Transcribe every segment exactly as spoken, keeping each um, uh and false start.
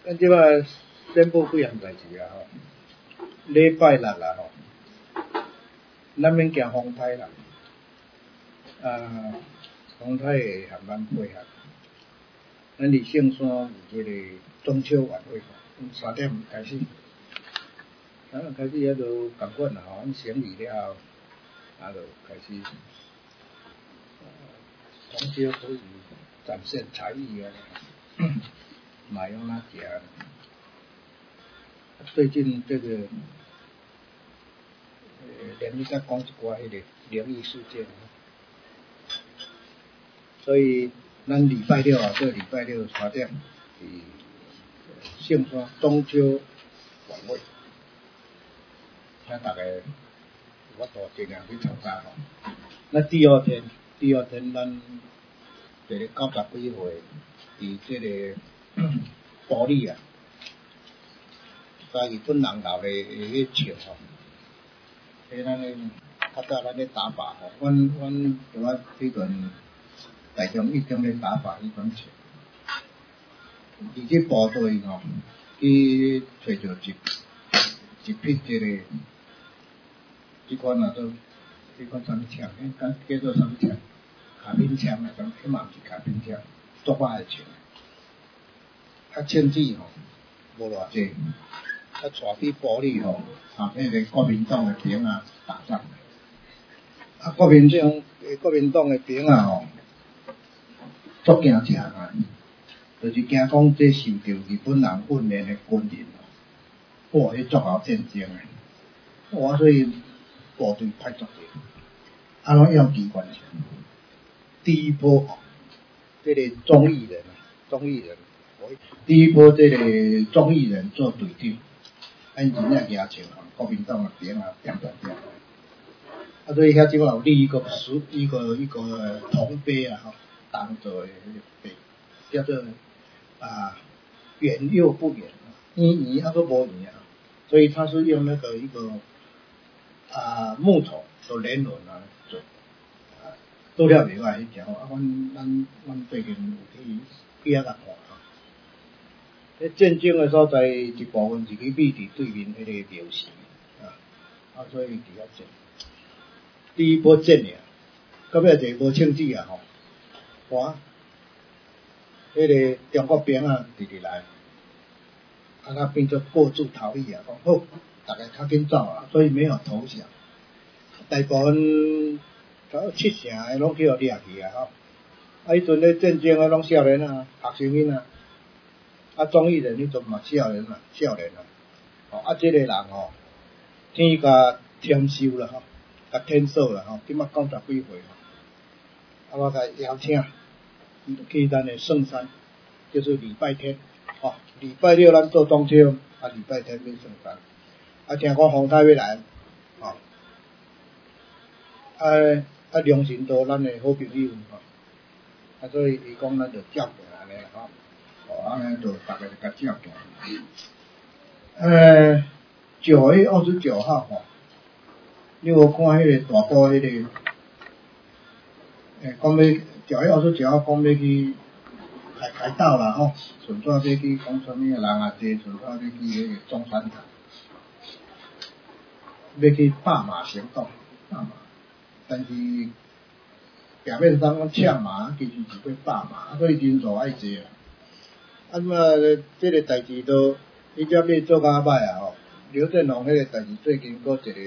咱即摆宣布几样代志啊吼，礼拜六啊吼，咱免惊风台啦，啊，风台会含咱配合。咱伫圣山有即个中秋晚会，三点开始，啊开始啊就共款啦吼，咱整理了后，啊就开始，中秋可以展现才艺啊，买用哪食？最近这个，呃，连续在讲一寡迄个灵异事件，所以咱礼拜六啊，这礼拜六三点，伫圣山中秋晚会，请大家我多尽量去参加吼。那第二天，第二天咱一个九十几岁，伫这个埔里啊。在日本人老咧迄笑吼，迄咱咧较早咱咧打靶吼，阮阮拄啊迄阵台中一中咧打靶迄种笑，而且部队吼去找着一一批即个即款啊做即款啥物枪，迄敢叫做啥物枪？卡宾枪啊，种迄嘛毋是卡宾枪，作歹诶枪，啊枪支吼无偌济。啊，带去埔里吼，啊，迄个国民党诶兵啊打仗，啊，国民党国民党诶兵啊吼，足惊食啊，就是惊讲这受着日本人训练诶军人吼，哇，迄足后战争诶，哇，所以部队派足济，啊，拢用机关枪，第一波，这个中义人啊，中义人，第一波这个中义人做队长。因真正举枪吼，国民党诶兵啊，点点点。啊，所以遐即摆有立一个属一个一个铜碑啊，吼，当做迄个碑，叫做啊圆又不圆，圆圆啊个无圆啊，所以它是用那个一个啊木头做年轮啊做，啊，做了袂歹迄条啊，阮咱阮最近有去去遐甲看。迄战争诶所在一部分是去美伫对面迄个庙寺啊，啊所以伫遐战。第一波战尔，到尾就无枪支啊吼，哇，迄个中国兵啊直直来，啊他变做过住逃逸啊，讲好，大家较紧走啊，所以没有投降。大部分到七成诶拢去互掠去啊吼，啊迄阵咧战争啊拢少年啊，学生囝啊。啊，中义人迄阵嘛少年啊，少年啊，哦，啊，即、这个人吼，天甲天收啦吼，甲天寿啦吼，即马九十几岁吼，啊，我甲邀请去咱的圣山，就是礼拜天，哦，礼拜六咱做中秋，啊，礼拜天去圣山，啊，听讲洪太要来，哦，啊啊，良心都咱的好朋友吼，啊，所以伊讲咱就照顾安尼啦吼。哦，安尼就大家就甲照顾。呃，九月二十九号吼，你有看迄个大埔迄个，诶，讲要九月二十九号讲要去开开道啦吼，顺便要去讲啥物人啊济，顺便要去迄个中山堂，要去罢马行动，罢马，但是表面上讲呛马，其实是要罢马，所以人数爱济啊。啊嘛，即个代志都伊只要做甲歹啊吼。刘振龙迄个代志最近搁一个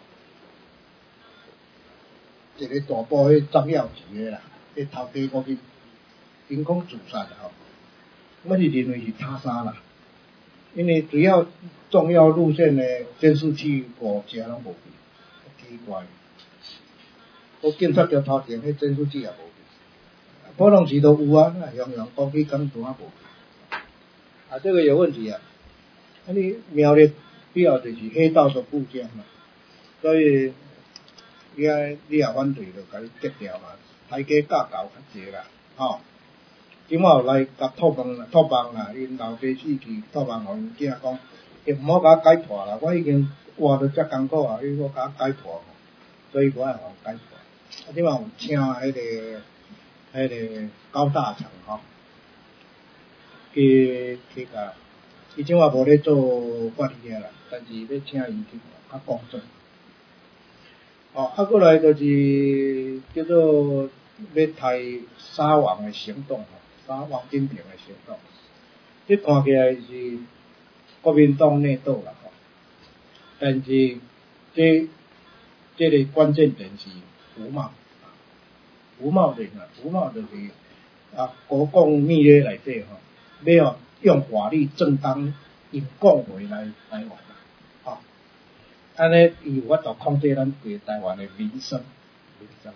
一个大埔迄张耀吉个啦，迄头家过去凭空自杀啦吼。我是认为是他杀啦，因为主要重要路线的监视器五只拢无去，奇怪。我警察局头前迄监视器也无去，普通时都有啊，那样样讲去敢怎啊无去？啊，这个有问题啊！啊，你苗栗主要就是黑道的部件嘛，所以你啊，你也反对就甲你革掉嘛，大家教教较济啦，吼。即马有来甲托梦啦，托梦啦，因老爸死去，托梦互因囝讲，伊毋好甲我解破啦，我已经活得遮艰苦啊，你我甲我解破，所以我爱互解破。啊，即马有请迄个迄个高大成吼。去去甲伊即话无咧做法律啊啦，但是要请伊去较公正。哦，啊，过来就是叫做要抬沙王的行动，沙王金平的行动，这看起来是国民党内斗啦，吼，但是这这个关键点是胡茂，胡茂人啊，胡茂就是啊国共密约内底吼，要用法律正当因讲话来来往啦，吼，安尼伊有法度控制咱规台湾的民生，民生。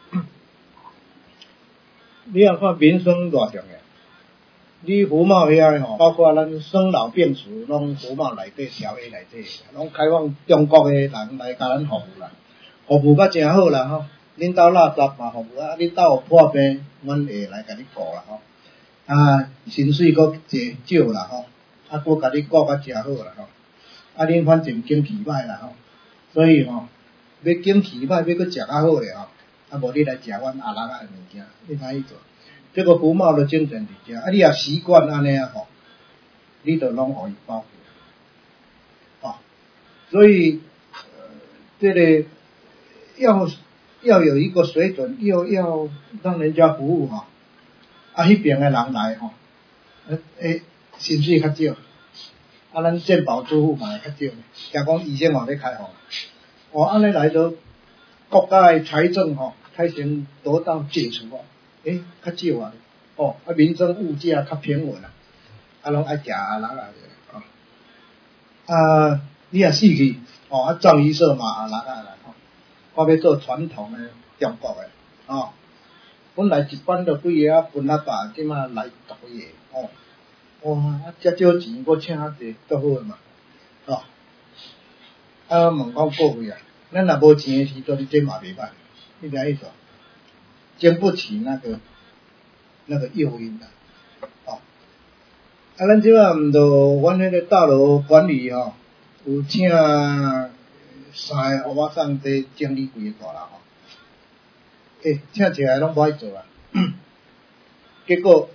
你要看民生偌重要，你胡茂遐吼，包括咱生老病死，拢胡茂内底条约内底，拢开放中国的人来甲咱服务啦，服务甲真好啦吼。恁兜垃圾嘛服务啊，恁兜有破病，阮会来甲你顾啦吼。啊，薪水阁济少啦吼，啊，阁甲你顾甲真好啦吼。啊，恁反正景气歹啦吼，所以吼，要景气歹，要阁食较好咧吼。啊，无你来食阮阿拉啊的物件，你哪去做？这个胡茂的精神伫遮，啊，你也习惯安尼啊吼，你就拢互伊包括，啊，所以，呃，这个要要有一个水准，又要让人家服务哈，啊，迄边的人来吼，诶、欸，薪水较少，啊，咱健保支付嘛较少，假讲医生嘛咧开放，哦，安尼来到国家的财政吼。开始得到解除哦，诶，较少啊，哦，啊，民生物价较平稳啊，啊，拢爱食啊，人啊，哦，啊，你也死去，哦，啊，葬仪社嘛，啊，人啊来，吼，我要做传统的中国的，哦，本来一班就几个啊，分啊百，即马来十几个，哦，哇，啊，遮少钱，我请较济，足好嘛，哦，啊，问讲各位啊，咱若无钱的时阵，这嘛袂歹。你了意思？经不起那个那个诱因的，哦。啊，咱即摆毋着，阮迄个大楼管理吼，有请三个欧巴桑在整理规个大楼吼。诶，请起来拢无爱做啊。结果，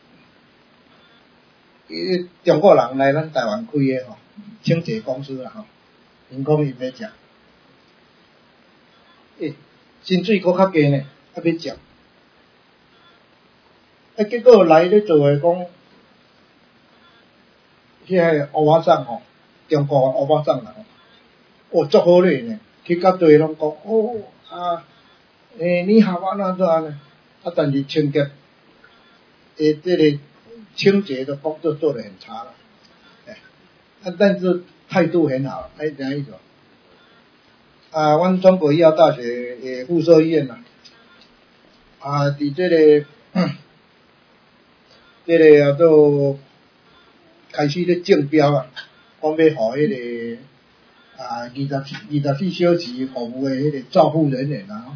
伊中国人来咱台湾开个吼，清洁公司啦吼，因讲伊要食，诶。薪水搁较低呢，还要食。啊，结果来咧做诶讲，迄个欧巴桑吼，中国诶欧巴桑啦吼，哦，足好咧呢，去到对拢讲，哦啊，诶，你好啊，那怎呢？啊，但是清洁诶，这个清洁的工作做得很差啦，哎，啊，但是态度很好，哎，怎样意思？啊，阮中国医药大学诶附设医院呐，啊，伫这个，这个啊都开始咧竞标啊，讲要互迄个啊二十二十四小时服务诶迄个照护人员啊，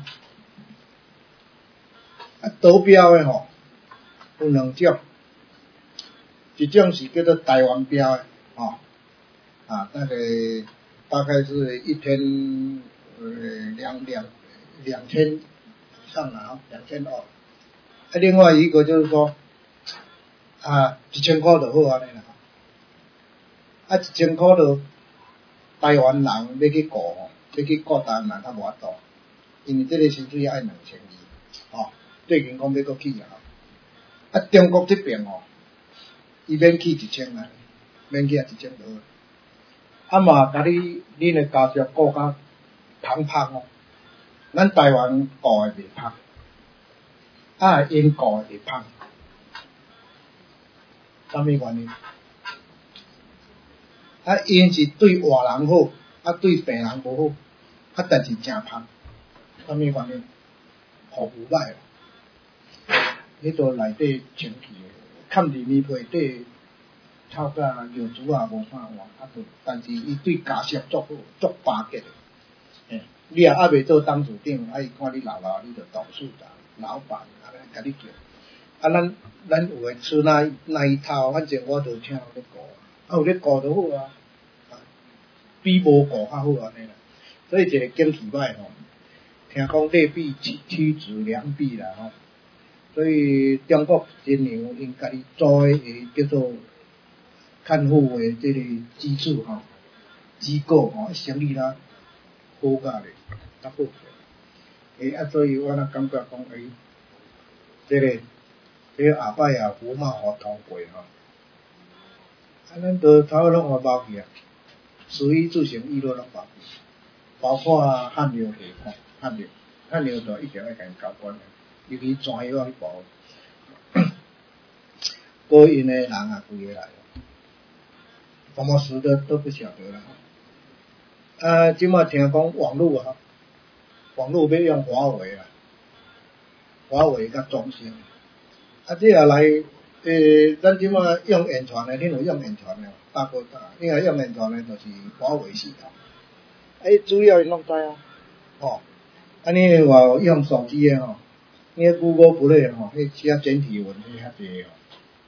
啊得标诶吼有两种，一种是叫做台湾标诶，吼，啊那个。大概是一天呃两两两千以上啦，两千二。啊，另外一个就是说啊，一千块就好安尼啦。啊，一千块就台湾人要去顾吼，要去顾台湾人较无法度，因为这个薪水爱两千二，吼，最近讲要搁起啊。啊，中国这边吼，伊免起一千啊，免起啊一千多。啊嘛，甲你恁诶家属顾较芳芳哦，咱台湾顾诶袂芳，啊因顾诶会芳，啥物原因？啊因是对活人好，啊对病人无好，啊但是诚芳，啥物原因？服务歹，迄度内底清气诶，看伫面皮底。臭甲药珠啊无啥换，啊都，但是伊对家属足好，足巴结诶。诶，你也还袂做董事长，啊伊看你老老，你就董事长、老板，安尼甲你叫。啊，咱咱有诶厝那那一套，反正我就请人咧顾，啊有咧顾就好啊，比无顾较好安尼啦。所以一个景气歹吼，听讲劣币驱逐良币啦吼。所以中国今年因家己做诶叫做。 看护的这个基础吼、机构吼，生意啦好甲咧，较好起。诶啊，所以我若感觉讲诶，这个这个后摆啊，胡茂互通过吼，啊，咱都头尾拢互包去啊，食衣住行娱乐拢包去，包括汉流系吼，汉流，汉流就一定要甲因交关的，尤其专业我去包，过因的人啊，规个来，什么事都都不晓得了。啊，即马听讲网络啊，网络要用华为啦，华为甲中兴，啊，这下来，诶，咱即马用远传的，恁有用远传的？大哥大，你若用远传的，就是华为系统。诶，主要因拢知啊，吼，啊，你若有用手机的吼，你个 Google Play 吼，迄写简体文迄较济哦，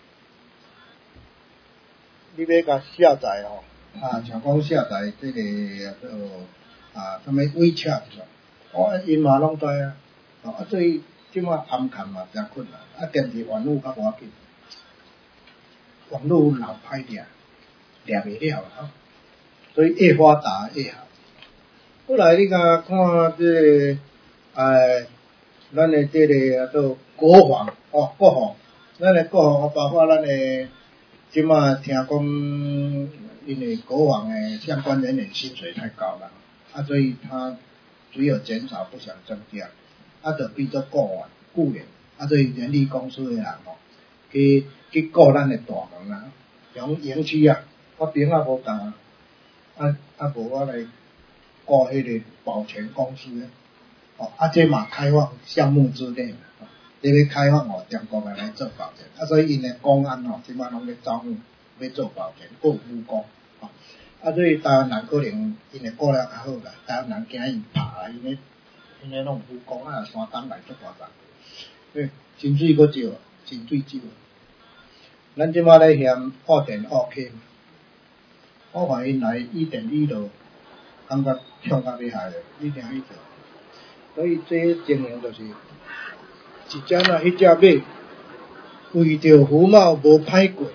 你要甲下载吼。啊，像讲下载这个叫啊，什么 WeChat 哦，因嘛拢知啊，哦，啊，所以即马暗看嘛真困难，啊，电视网络较无要紧，网络老歹掠，掠袂了啊，所以越发达越好。后来你甲看这个，哎，咱的这个叫国防哦，国防，咱的国防包括咱的，即马听讲。因为国防的相关人员薪水太高了，啊，所以他只有减少不想增加，啊，就变做雇员雇员，啊，所以人力公司的人吼，去去雇咱的大门啊，像营区啊，我兵啊无共啊，啊啊无我来雇迄个保全公司咧，哦，啊这嘛开放项目之内，这个开放哦，中国人来做保全，啊，所以因的公安吼，即摆拢咧招募要做保全，过武功。啊，所以台湾人可能因为过了较好啦，台湾人惊伊拍啦，因为因为拢有武功啊，山东来做大人，诶，薪水阁少，薪水少。咱即马咧嫌澳电澳客，我看因来一电一路，感觉呛甲厉害咧，一定去做。所以这经营就是一只啊，迄只马为着胡茂无歹过。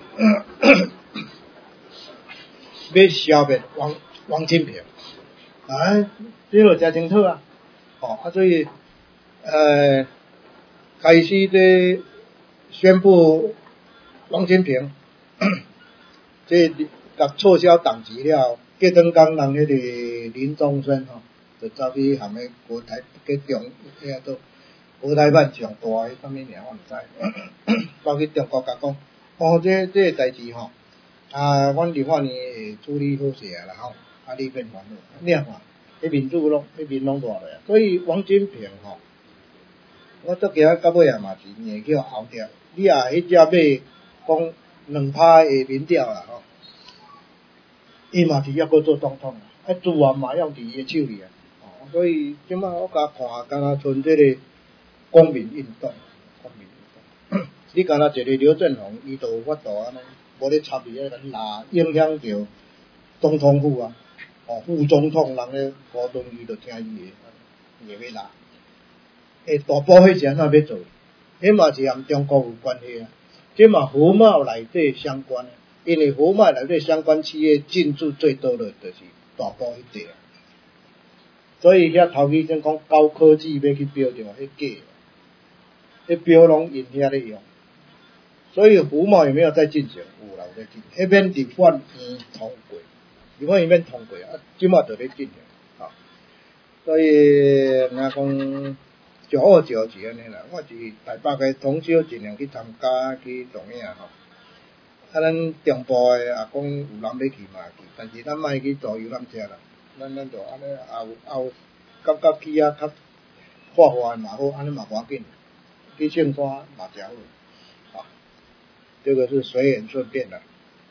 要消灭王王金平，啊，这个真清楚啊，哦，啊，所以，呃，开始在宣布王金平，这甲撤销党籍了，隔顿讲人迄个林宗生吼，就走去含个国台给中，迄个做国台办上大迄啥物名我毋知，走去中国甲讲，哦，这这个代志吼。啊，阮立法院会处理好势啊啦吼，啊你免烦恼，你看，迄面子拢，迄面拢大落啊。所以王金平吼，我做今仔到尾啊嘛是硬叫后调，你啊迄只马讲两趴的民调啦吼，伊嘛是要搁做总统啊，啊资源嘛要伫伊的手里啊，哦，所以即摆我甲看，敢若像这个公民运动，公民运动，你敢若一个刘振宏，伊就有法度安尼。无咧插伊个拉影响着总统府啊，哦，副总统人咧高端伊就听伊个，硬要拉。诶，大部迄是安怎要做？迄嘛是含中国有关系啊。这嘛胡茂内底相关，因为胡茂内底相关企业进驻最多的就是大部迄块啊。所以遐头期先讲高科技要去标着，迄假，迄标拢因遐咧用。所以胡茂有没有在进行？有啦，有在进行。迄边立法院通过，立法院免通过啊，即马就咧进行啊。所以若讲上好招是安尼啦，我是台北个同小尽量去参加去动影吼。啊，咱中部的啊讲有人要去嘛去，但是咱莫去坐游览车啦，咱咱就安尼也有也有感觉去啊较看花嘛好，安尼嘛无要紧，去圣山嘛诚好。这个是随缘顺便的。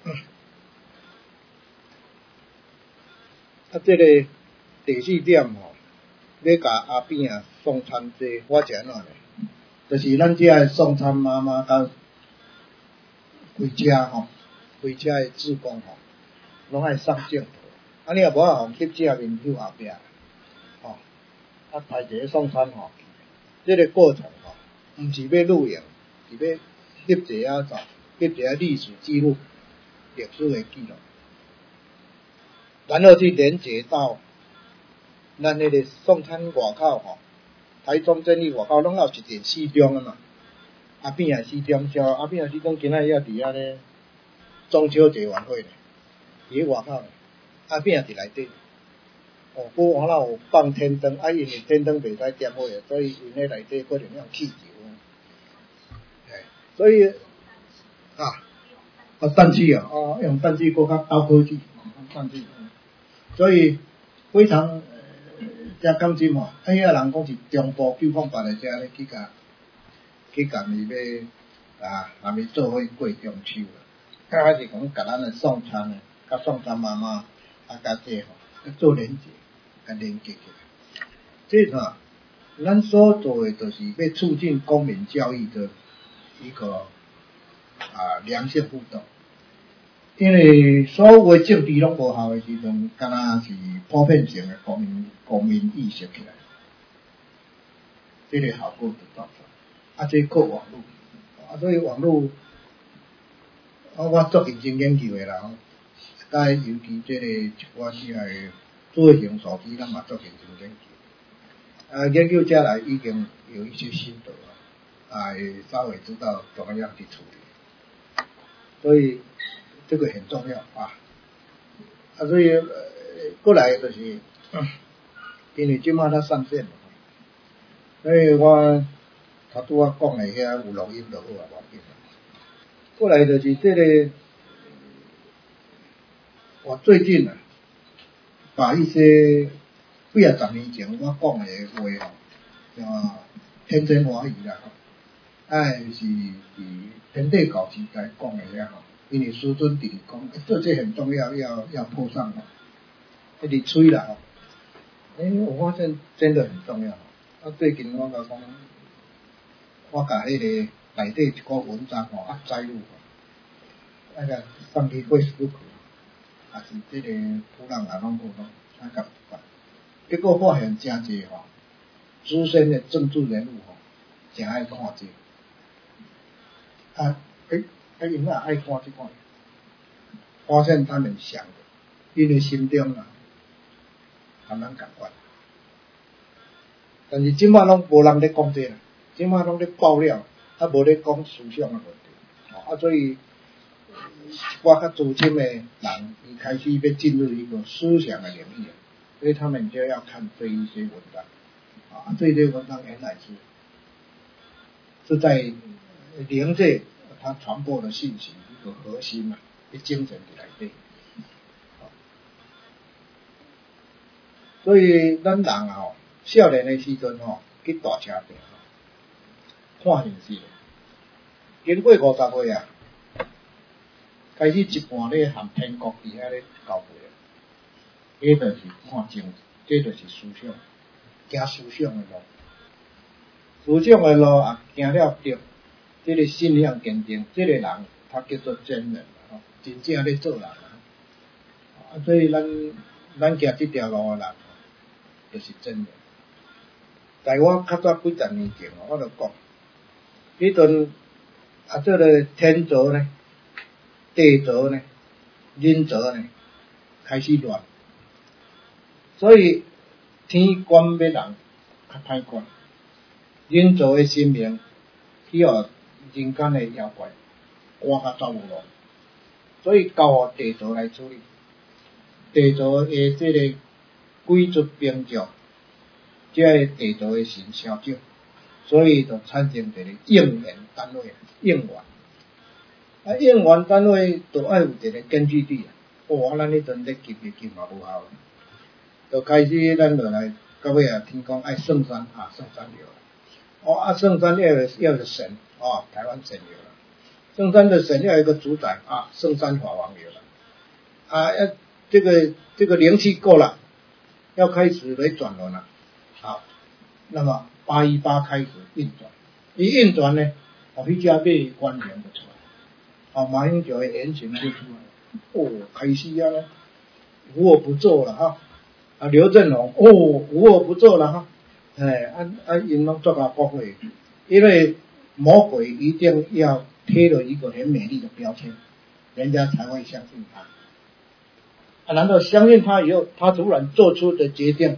啊，这个第四点吼，要甲阿扁啊送餐这我是安怎呢？就是咱这个送餐妈妈甲规家吼，规家的职工吼，拢爱上镜头。啊，你若无啊，互翕正面翕后壁，吼，啊拍一个送餐吼，这个过程吼，毋是要录影，是要翕一下啥？翕一下历史记录， 历史的记录，然后去连接到咱那个宋滩外口吼，台中监狱外口拢有一间四中啊嘛，啊边啊四中小，啊边啊四中今仔也伫遐咧中秋节晚会咧，伫咧外口咧，啊边啊伫内底。哦，不完了有放天灯，啊因为天灯袂使点火的，所以因咧内底可能用气球。哎，所以啊，啊氮气啊，哦用氮气搁较高科技，氮气，所以非常真感心吼。哎呀，人讲是中部九方八的遮咧去甲去甲伊要啊，还没做伙过中秋啦。刚开始讲甲咱的宋餐呢，甲宋餐妈妈啊甲这吼做连结。甲连接起来，这个咱所做的就是要促进公民教育的一个啊良性互动。因为所有的政治拢无效的时阵，敢若是普遍性的公民公民意识起来，这个效果就造出。啊，这靠网络，啊，所以网络，啊，我做认真研究的啦，甲尤其这个一寡些个。智慧型手机，咱嘛做认真研究，啊，研究下来已经有一些心得了，啊，也稍微知道怎么样去处理，所以这个很重要啊，啊，所以、呃、过来就是，嗯、因为即马它上线了，所以我头拄仔讲的遐有录音就好啊，无要紧。过来就是这个，我最近啊。把一些几啊十年前我讲的话吼，啊，天真欢喜啦，哎是伫天地教时代讲的遐吼，因为师尊伫讲，这这很重要，要要铺上吼，一直吹啦吼，哎、欸，我发现真的很重要。啊，最近我甲讲，我甲迄个内底一个文章吼啊载入，那个放去 Facebook。啊是这个土人啊，拢好咯，啊甲结果发现真济吼，资深的政治人物吼，真爱看这个，啊，诶、欸，因啊爱看这款，发现他们想的，因为心中啊，还蛮感官，但是即摆拢无人咧讲这啦，即摆拢咧爆料，啊无咧讲思想的问题，啊所以。我较资深的人，伊开始要进入一个思想的领域，所以他们就要看这一些文章，啊，这些文章原来是是在连接它传播的信息一个核心嘛，一精神起来对，所以咱人啊吼，少年的时阵吼，去大车店吼，看电视，经过五十岁啊。开始一半咧含天国伫遐咧交配啊，迄就是看政治，这就是思想，行思想的路，思想的路啊，行了对，这个信仰坚定，这个人他叫做真人吼，真正咧做人啊，啊，所以咱咱行这条路的人，就是真人。在我较早几十年前哦，我就讲，迄阵啊，这个天泽呢。地泽呢，人泽呢，开始乱，所以天管要人较歹管，人泽的生命去互人间的妖怪赶较走无路，所以交互地泽来处理。地泽的这个贵族兵将，这个地泽的神小将，所以就产生一个应援单位，应援。啊，应援单位就爱有一个根据地啊！哇，咱迄阵咧集咧集嘛无效，就开始咱落来到尾啊，听讲爱圣山啊，圣山有了。哦啊，圣山要有要有神哦，台湾神有了。圣山的神要有一个主宰啊，圣山法王有了。啊，要这个这个灵气够了，要开始来转轮了。好，那么八一八开始运转，一运转呢，哦，迄家被官员就出来。啊，马英九的言行就出来，哦，开始啊，无恶不作了哈。啊，刘振龙，哦，无恶不作了哈。哎，啊啊，因拢做到国会，因为魔鬼一定要贴了一个很美丽的标签， 人家才会相信他。啊，难道相信他以后，他突然做出的决定，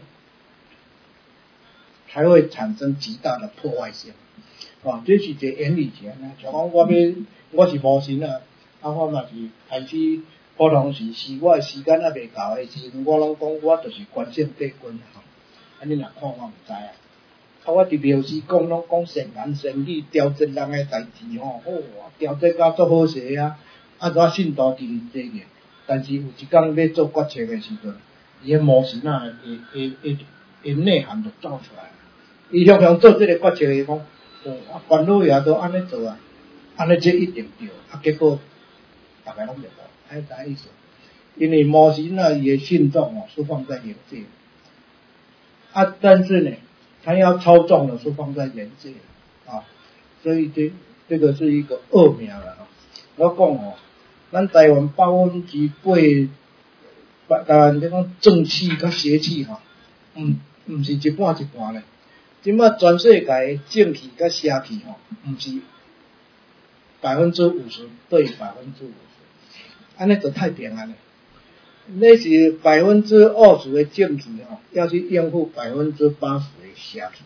才会产生极大的破坏性？啊，这是一个原理性啊。像讲我要我是无神啊，啊我嘛是开始普通时是我的时间还未到的时阵，我拢讲我就是关圣帝君吼。啊，你若看我唔知啊。啊，我伫庙时讲拢讲善言善语，调节人诶代志吼，哦，调节甲足好势啊，啊，我信徒伫伫济个，但是有一天要做决策诶时阵，伊诶魔神啊，会会会会内涵就走出来，伊向向做即个决策，伊讲，哦，啊，烦恼也都安尼做啊，安尼这一定对，啊，结果大家拢袂懂，还啥意思？因为魔神啊，伊诶信众哦是放在灵界，啊，但是呢。他要操纵的是放在人界啊，所以这这个是一个恶名了啊。我讲哦，咱台湾百分之八，台湾这种正气甲邪气哈，嗯，唔是一半一半咧。即摆全世界正气甲邪气吼，唔是百分之五十对百分之五十，安尼就太平安了。那是百分之二十的正气吼，要去应付百分之八十的邪气。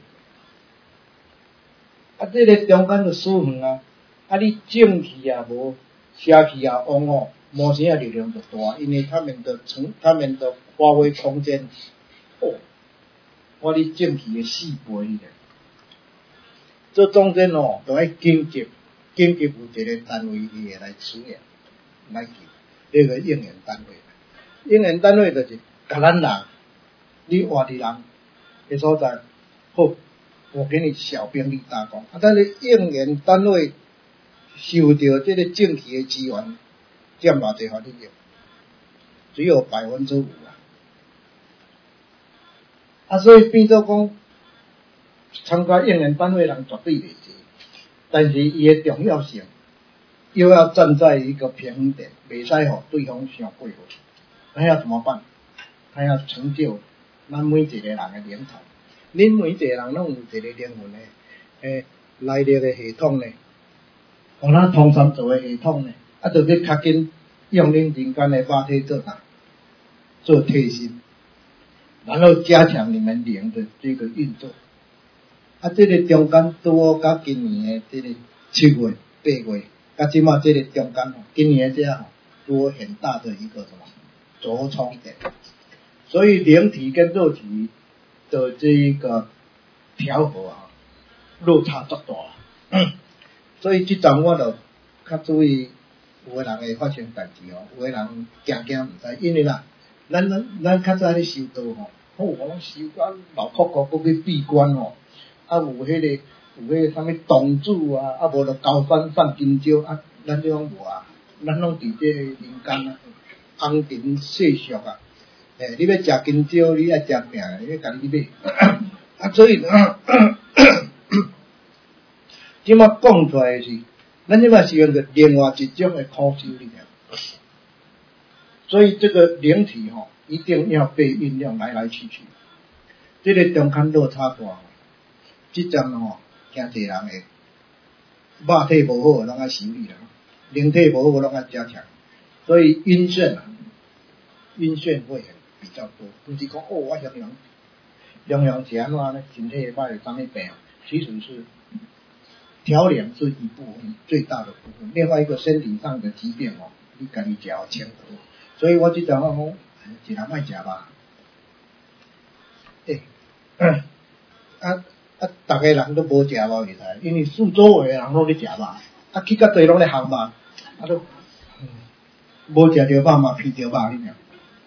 啊，这个中间就输远啊！啊，你正气也无，邪气也旺哦，魔神的力量就大，因为他们的成，他们的发挥空间，哦，我哩正气的四倍咧。这中间哦，都要紧急，紧急有一个单位伊会来处理，来救这个应援单位。应援单位就是甲咱人，你活伫人的所在，好，我给你小兵力大功。啊，但是应援单位受到这个政体的支援，占偌济法律用？只有百分之五啊。啊，所以变做讲，参加应援单位人绝对袂济，但是伊的重要性又要站在一个平衡点，袂使互对方伤过火。那要怎么办？他要成就咱每一个人的灵魂。恁每一个人拢有一个灵魂的诶内力的系统呢，互咱通参做的系统呢，啊，就要较紧用恁人间的肉体做啥？做替身，然后加强你们灵的这个运作。啊，这个中间拄好甲今年的这个七月、八月，甲即马这个中间吼，今年的这吼，拄好很大的一个什么？着冲点，所以灵体跟肉体的这一个调和啊，落差足大啊。所以这阵我就较注意，有个人会发生代志哦，有个人惊惊唔知，因为啦，咱咱咱较早咧修道吼，好，我拢修到老酷酷，搁去闭关哦，啊有迄、那个有迄个啥物洞主啊，啊无就高山上金蕉啊，咱这种无啊，咱拢伫这人间啊。红尘世俗啊，诶，你要食金蕉，你爱食饼，你要家己去买。啊，所以，即马讲出来是，咱即马是用个另外一种的苦修里面。所以这个灵体吼、哦，一定要被运用来来去去。这个中间落差大，即阵吼，惊侪人会肉体无好，拢爱修理啦；灵体无好，拢爱加强。所以晕眩啊，晕眩会很比较多，不是讲哦，我想想，想想是安怎呢？身体歹有啥物病？其实是调养是一部分最大的部分，另外一个身体上的疾病哦，你家己食要清楚。所以我即阵我讲，一人莫食肉，诶、欸，啊啊，逐个人都无食肉，其实，因为四周围的人拢咧食肉，啊去到地拢咧烘肉，啊都。无食着肉嘛，闻着肉哩尔，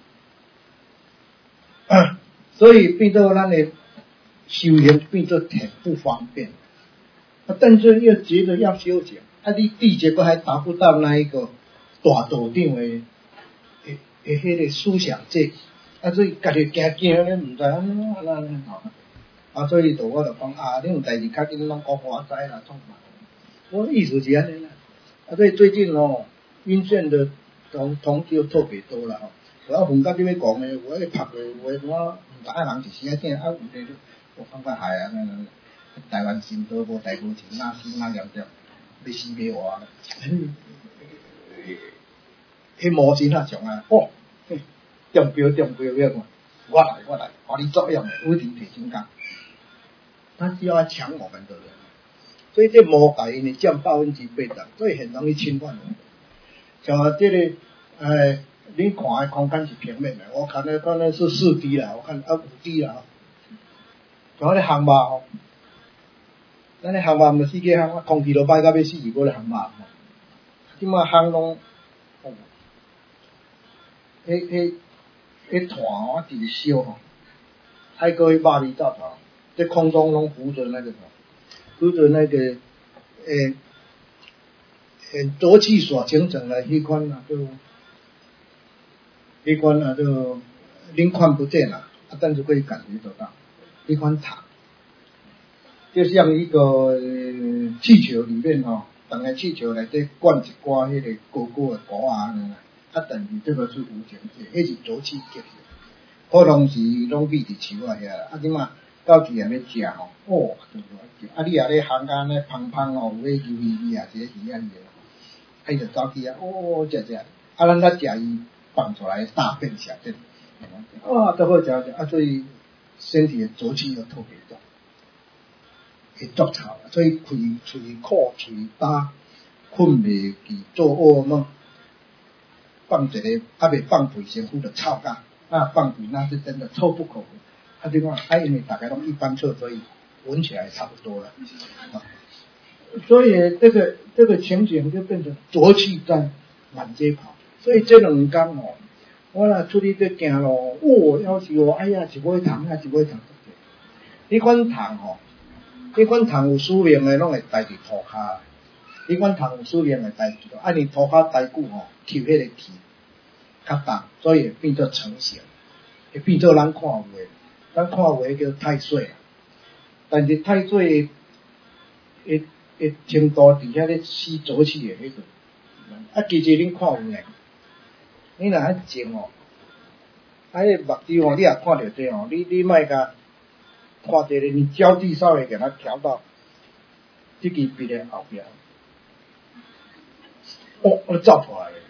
啊，所以变做咱的修行变做很不方便。啊，但是又觉得要修行，啊，你地结果还达不到那一个大道长的诶诶迄个思想这，啊，所以家己惊惊咧，毋知安怎安怎吼，啊，所以就我就讲啊，你有代志较紧拢讲互我知啦，创嘛。我意思是安尼啦，啊，所以最近哦，晕眩的。同同就特别多了吼，我要混到这边讲的，我咧拍的，我我唔知啊人是啥囝，啊有咧，我感觉害啊，台湾心都无大无钱，哪死哪严重，要死要活。 迄模型啊上啊，哦，中标中标个，我来我来，互你作用的，武力提升高。他是要抢我们的人，所以这魔改因为占百分之八十，所以很容易侵犯我们。像这个，呃，你看的空间是平面的，我看的可能是四 D 啦，我看啊五 D 啦。像迄个航马吼，咱咧航马毋是世界航，空气都歹到要死，无咧航马吼。即马航拢，哦，迄迄迄团哦，一直烧吼，还搁迄肉味炸团，在空中拢浮着那个什么，浮着那个诶诶浊气所形成的迄款啊，就迄款啊，就您看不见啦，啊，但是可以感觉得到。一款糖，就像一个、呃、气球里面哦，等个气球内底灌一寡迄个高高的果啊，啊，但是这个是无形界，迄是浊气结的，可能是拢秘伫树啊遐，啊，即马到时安尼食吼，哦，啊，你也咧行间咧芳芳哦，有迄油鱼鱼啊，这鱼啊鱼啊，啊，伊就走去啊，哦，食食，啊，咱较食伊放出来大便小便，啊，都好食食，啊，所以。身体的浊气又特别重，会作臭，所以开喙苦、喙焦、困袂记、做噩梦，放一个还未放屁，身躯就臭甲，那放屁那是真的臭不可闻。啊，对嘛？啊，因为大家都一般臭，所以闻起来差不多了。啊，所以这个这个情景就变成浊气在满街跑，所以这两天哦。我若出去在行路，哦，要是哦，哎呀，一尾虫啊，一尾虫。迄款虫吼，迄款虫有使命的，拢会待伫涂骹。迄款虫有使命的待伫度，啊，你涂骹待久吼，吸迄个气较重，所以会变做成型，会变做咱看有诶，咱看有诶叫太岁啊。但是太岁诶诶程度伫遐咧吸浊气诶迄个，啊，其实恁看有诶。你若遐静哦，啊，迄目睭哦，你也看到这哦，你你莫甲看这个，你焦距稍微给它调到这支笔的后边，哦，我照出来了，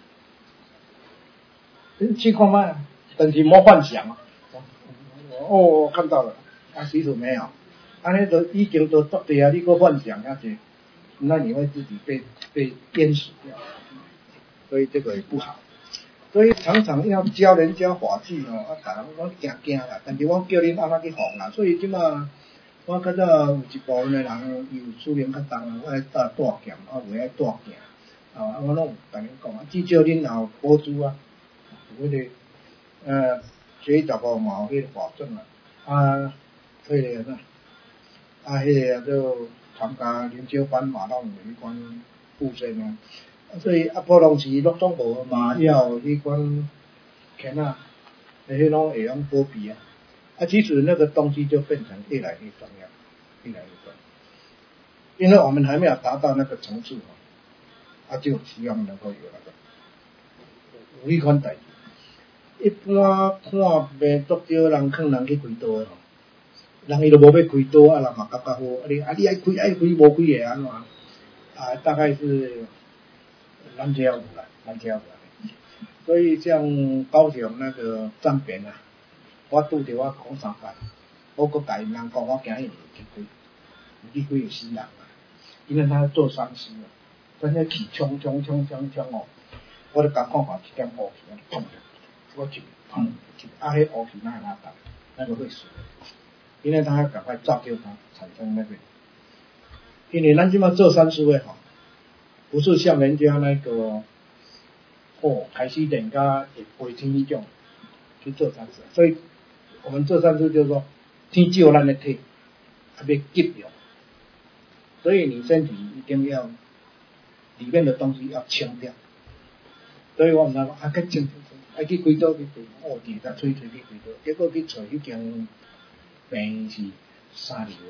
你去看麦，但是莫幻想啊，哦，看到了，啊，其实没有，安尼都已经都做对啊，你个幻想下去，那你会自己被被淹死掉，所以这个也不好。所以常常要教人家法纪哦，啊，大人我惊惊啦，但是我叫恁安怎去防啦。所以即马我较早有一部分的人有使命较重啊，我爱带带剑，我袂爱带剑，啊，我拢有甲恁讲啊，至少恁也有补助啊，有迄个呃，学十五嘛有迄个保证啊，啊，迄个啥，啊，迄个就参加灵修班嘛，拢有迄款附身啊。所以啊，普通时陆总无嘛，要迄款钱啊，那些拢会用保庇啊。啊，其实那个东西就变成越来越重要，越来越重要。因为我们还没有达到那个层次啊，就希望能够有那个有迄款代志。一般看病足少人劝人去开刀的吼，人伊都无要开刀啊，人嘛感觉好，啊你啊你爱开爱开无开会安怎？啊，大概是。咱这样子啦，咱这样子啦。所以像高雄那个站边啊，我拄着我讲三摆，我搁甲因人讲，我今日去开，去开有死人啊，因为他做丧尸啊，真正气冲冲冲冲冲哦，我就甲看看一点乌气，砰，我就砰，啊，迄乌气那哪打，那个会死，因为他要赶快炸掉它，产生那个，因为咱即马做丧尸会好。不是像人家那个哦，开始人家会飞天迄种去做善事，所以我们做善事就是说，天借咱的体，还要急用，所以你身体一定要里面的东西要清掉。所以我们讲啊，去清清清，啊去开刀去开，哦，伫甲吹吹去开刀，结果去找迄间病是三流，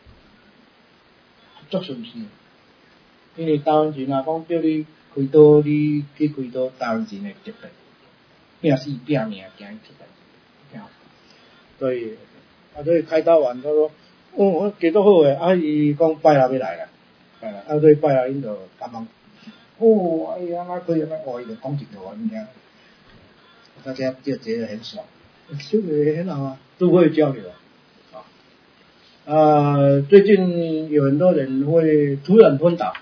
足顺势。因为台湾人啊，讲叫你开刀，你去开刀，台湾人会急的，拼死拼命惊伊出代志，所以啊，所以开刀完，他说，哦，我给都好诶，啊，伊讲拜六要来啦，拜六，啊，所以拜六因就赶忙哦，哎呀，那可以那哦，伊就讲一个我听，大家就觉得很爽，就也很好啊，都会交流啊。啊，最近有很多人会突然昏倒，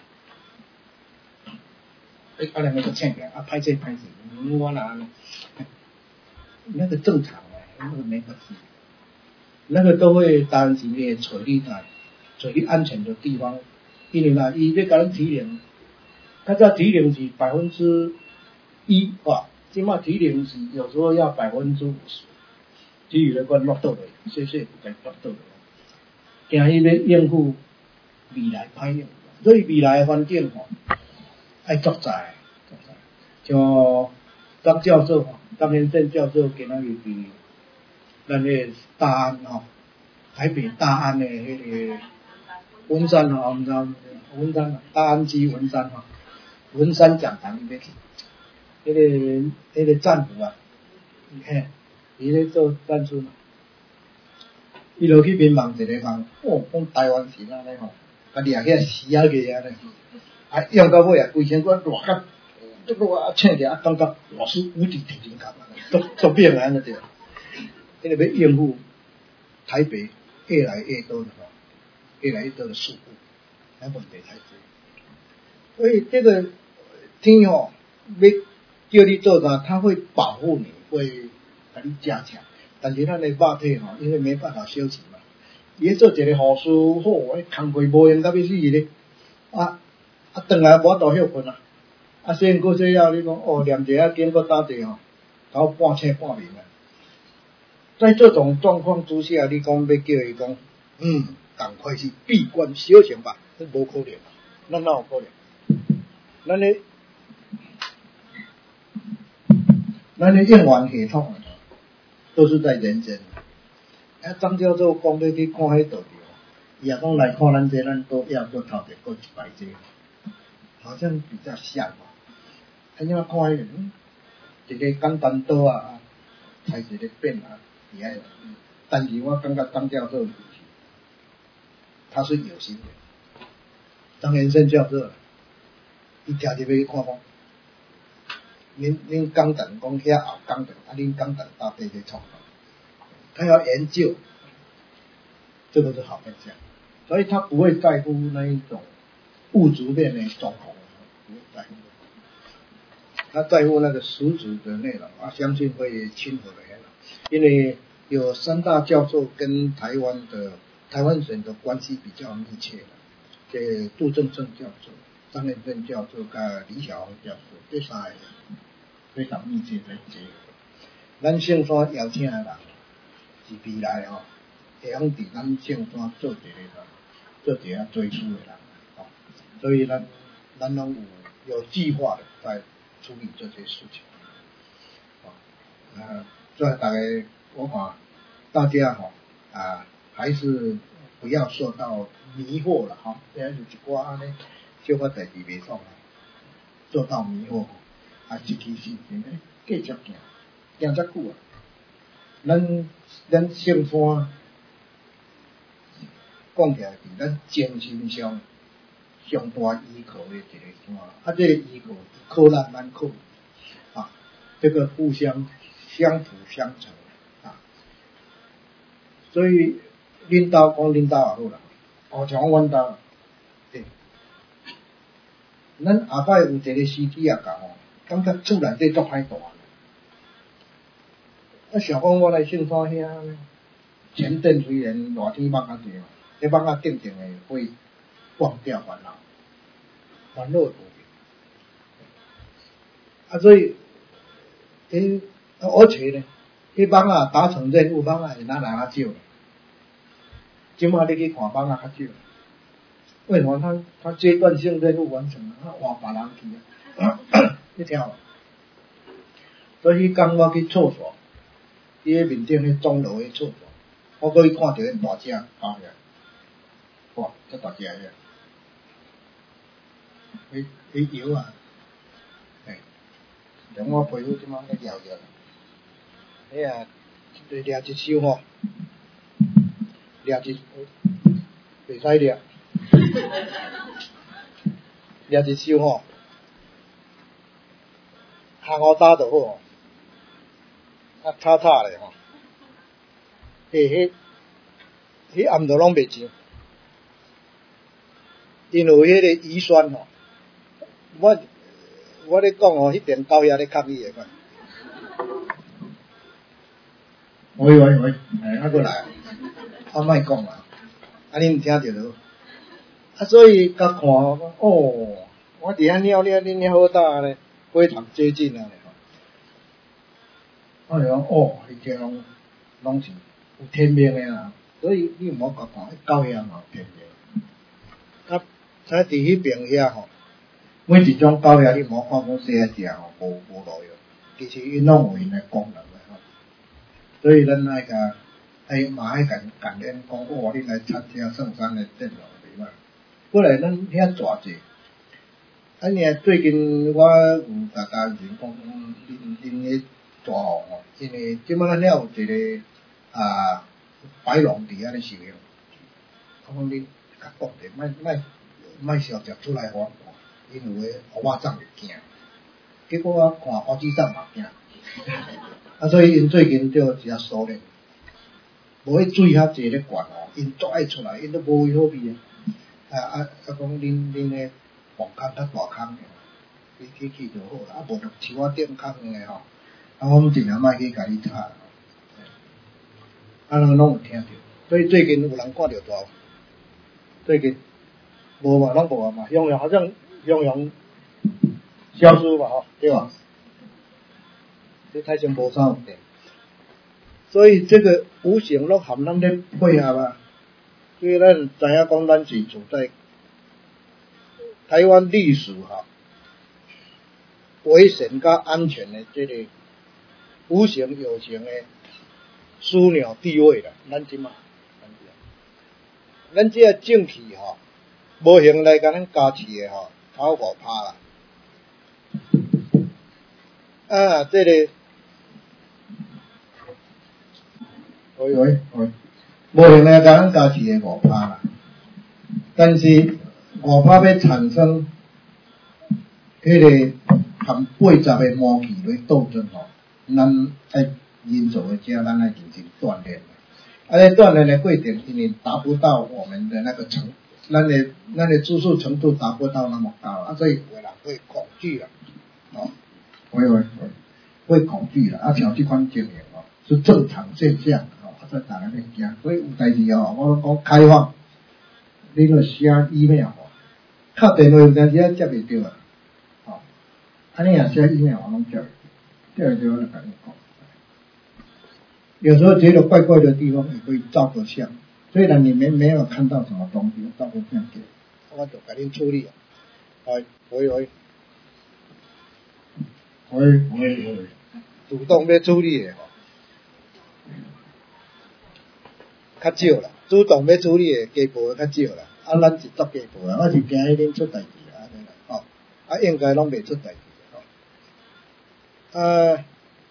哎，啊两个就欠点啊，拍这拍这，我哪那个正常啊，那个没关系，那个都会担心的，找你在找你安全的地方，因为啊，伊要甲咱体能，他这体能是百分之一啊，起码体能是有时候要百分之五十，其余的关落倒来，细细该落倒来，惊伊要应付未来歹用，所以未来的环境吼，爱作在，像张教授吼，张先生教授今仔日伫咱个大安吼，台北大安的迄个文山吼，毋知文山大安区文山吼，文山讲堂伊要去，迄个迄个战俘啊，嘿，伊咧做战书嘛，伊落去面望一个望，哦，讲台湾是安尼吼，啊掠遐死啊个安尼，啊用到尾啊，规身躯热甲，这个啊醒着啊感觉老师无敌铁金刚，都都变安尼对。因为要应付台北越来越多的哈，越来越多的事故，那问题太多。所以这个天哦，要叫你做啥，他会保护你，会把你加强。但是咱的肉体吼，因为没办法休息嘛，伊做一个护士，好，工课无闲到要死咧，啊啊，转来无度休困啊，啊，先过这要你讲哦，念一下经过打地吼，到半醒半眠啊。在这种状况之下，你讲要叫伊讲，嗯，赶快去闭关修行吧，这无可能，那哪有可能？咱的咱的应援系统都是在人间。啊，张教授讲要去看迄道场，伊也讲来看咱这，咱都要做头一个一百只，好像比较像嘛。安怎看迄个，嗯，一个简单刀啊，开一个变啊。但是我感觉张教授他是有心的，张先生教授，伊听入去看讲，恁恁讲堂讲遐后讲堂，啊恁讲堂到底在创啥？他要研究，这个是好现象，所以他不会在乎那一种物质面的状况，不会在乎，他在乎那个实质的内容，啊，相信会亲和的很好，因为有三大教授跟台湾的台湾省的关系比较密切的，这杜正胜教授、张彦正教授跟李小龙教授，这三个人非常密切的结合。咱圣山邀请的人是未来吼，会晓伫咱圣山做一个做一个追书的人，哦，所以咱咱拢有有计划的在处理这些事情，哦，啊，所以大家我看。大家哈啊，还是不要受到迷惑了哈。现在有一寡安尼小可代志袂爽啊，受到迷惑，啊，失去信心，诶，继续行，行遮久啊。咱咱圣山讲起来是咱精神上上大依靠的一个山，啊，这个依靠靠咱咱靠啊，这个互相相辅相成。所以恁兜讲恁兜也好啦，好像阮兜，对，咱下摆有一个尸体也讲吼，感觉厝内底足歹大。啊，想讲我来圣山遐，前阵虽然热天放较济嘛，迄放较定定的会忘掉烦恼，烦恼多。啊，所以，诶，而且呢。迄网啊达成任务，网啊是哪人较少？即马你去看网啊较少，为什么他他阶段性任务完成了，他换别人去啊？你听无？所以讲我去厕所，伊迄面顶迄钟楼迄厕所，我过去看到迄大只爬起来，哇，这大只个，迄迄药啊，诶，让我皮肤即马咧摇摇。哎呀，掠一手吼，掠一，袂使掠，掠一手吼， 项互打就好，啊炒炒咧吼，迄迄迄暗顿拢袂上，因为迄个乙酸吼，我我咧讲吼，迄边高压咧抗议诶款。喂喂喂，哎，啊过来，啊莫讲啦，啊恁听着了，啊所以甲看哦，我伫遐鸟了，恁遐好打咧，非常接近啊。我就讲哦，迄个拢拢是有天命诶啦，所以你毋好甲看，高压嘛有天命。啊，在伫迄边遐吼，每一种高压你毋好看讲细仔只吼，无无路用，其实因拢有因诶功能诶吼。所以咱爱甲爱嘛爱感感恩讲，哦，恁来参加圣山诶阵容对嘛？过来咱遐偌济。啊，尔最近我有甲家人讲，恁恁咧大号吼，因为即摆咱遐有一个啊摆龙伫遐咧收用，我讲恁甲讲者，莫莫莫小食出来互我看，因为我长会惊，结果我看我子长嘛惊，啊，所以因最近就只收敛，无迄水较济咧灌吼，因足爱出来，因都无位好味啊，啊啊啊讲恁恁咧。房空较大空诶，去去去就好啦，啊无就树仔顶空诶吼，啊我们尽量莫去甲你吵，啊人拢有听着，所以最近有人看到大，最近无嘛，拢无啊嘛，永远好像永远消失嘛吼，对吧？这太像无啥对，所以这个无形拢含咱咧配合啊，所以咱知影讲咱是处在。台湾历史哈危险甲安全的这个无形有形的枢纽地位啦，咱即马，咱即个政体哈无形来甲咱加持的哈，超五趴啦。啊，这个，喂喂喂，无形来甲咱加持的五趴啦，但是。五趴要产生迄个含八十个模具来斗争吼，咱爱人手的家，咱爱进行锻炼。啊，咧锻炼的过程，因为达不到我们的那个程，咱的咱的知识程度达不到那么高，啊，所以有人会恐惧啦，哦，会会会会恐惧啦，啊，像这款经验哦，是正常现象，哦，啊，所以大家别惊，所以有代志哦，我讲开放，你著写 email。敲电话有阵时啊接袂到啊，吼，安尼也写 email 我拢接袂到，接袂到我就甲你讲。有时候觉得怪怪的地方，也可以照个相，虽然你没没有看到什么东西，照个相给，我就甲恁处理啊。哎，喂喂，喂喂喂，主动要处理的吼，较少啦，主动要处理的家婆较少啦。啊，咱是作家婆啦，我是惊迄恁出代志啦，安尼啦，吼，啊，应该拢袂出代志吼。啊，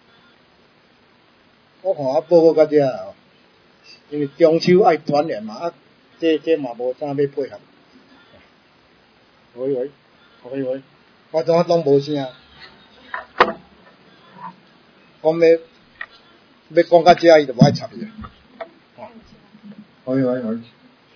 我看我报告到遮啦，因为中秋爱团圆嘛，啊，这这嘛无啥要配合。喂喂，喂喂，我怎啊拢无声？讲要要讲到遮，伊就无爱插去。喂喂喂。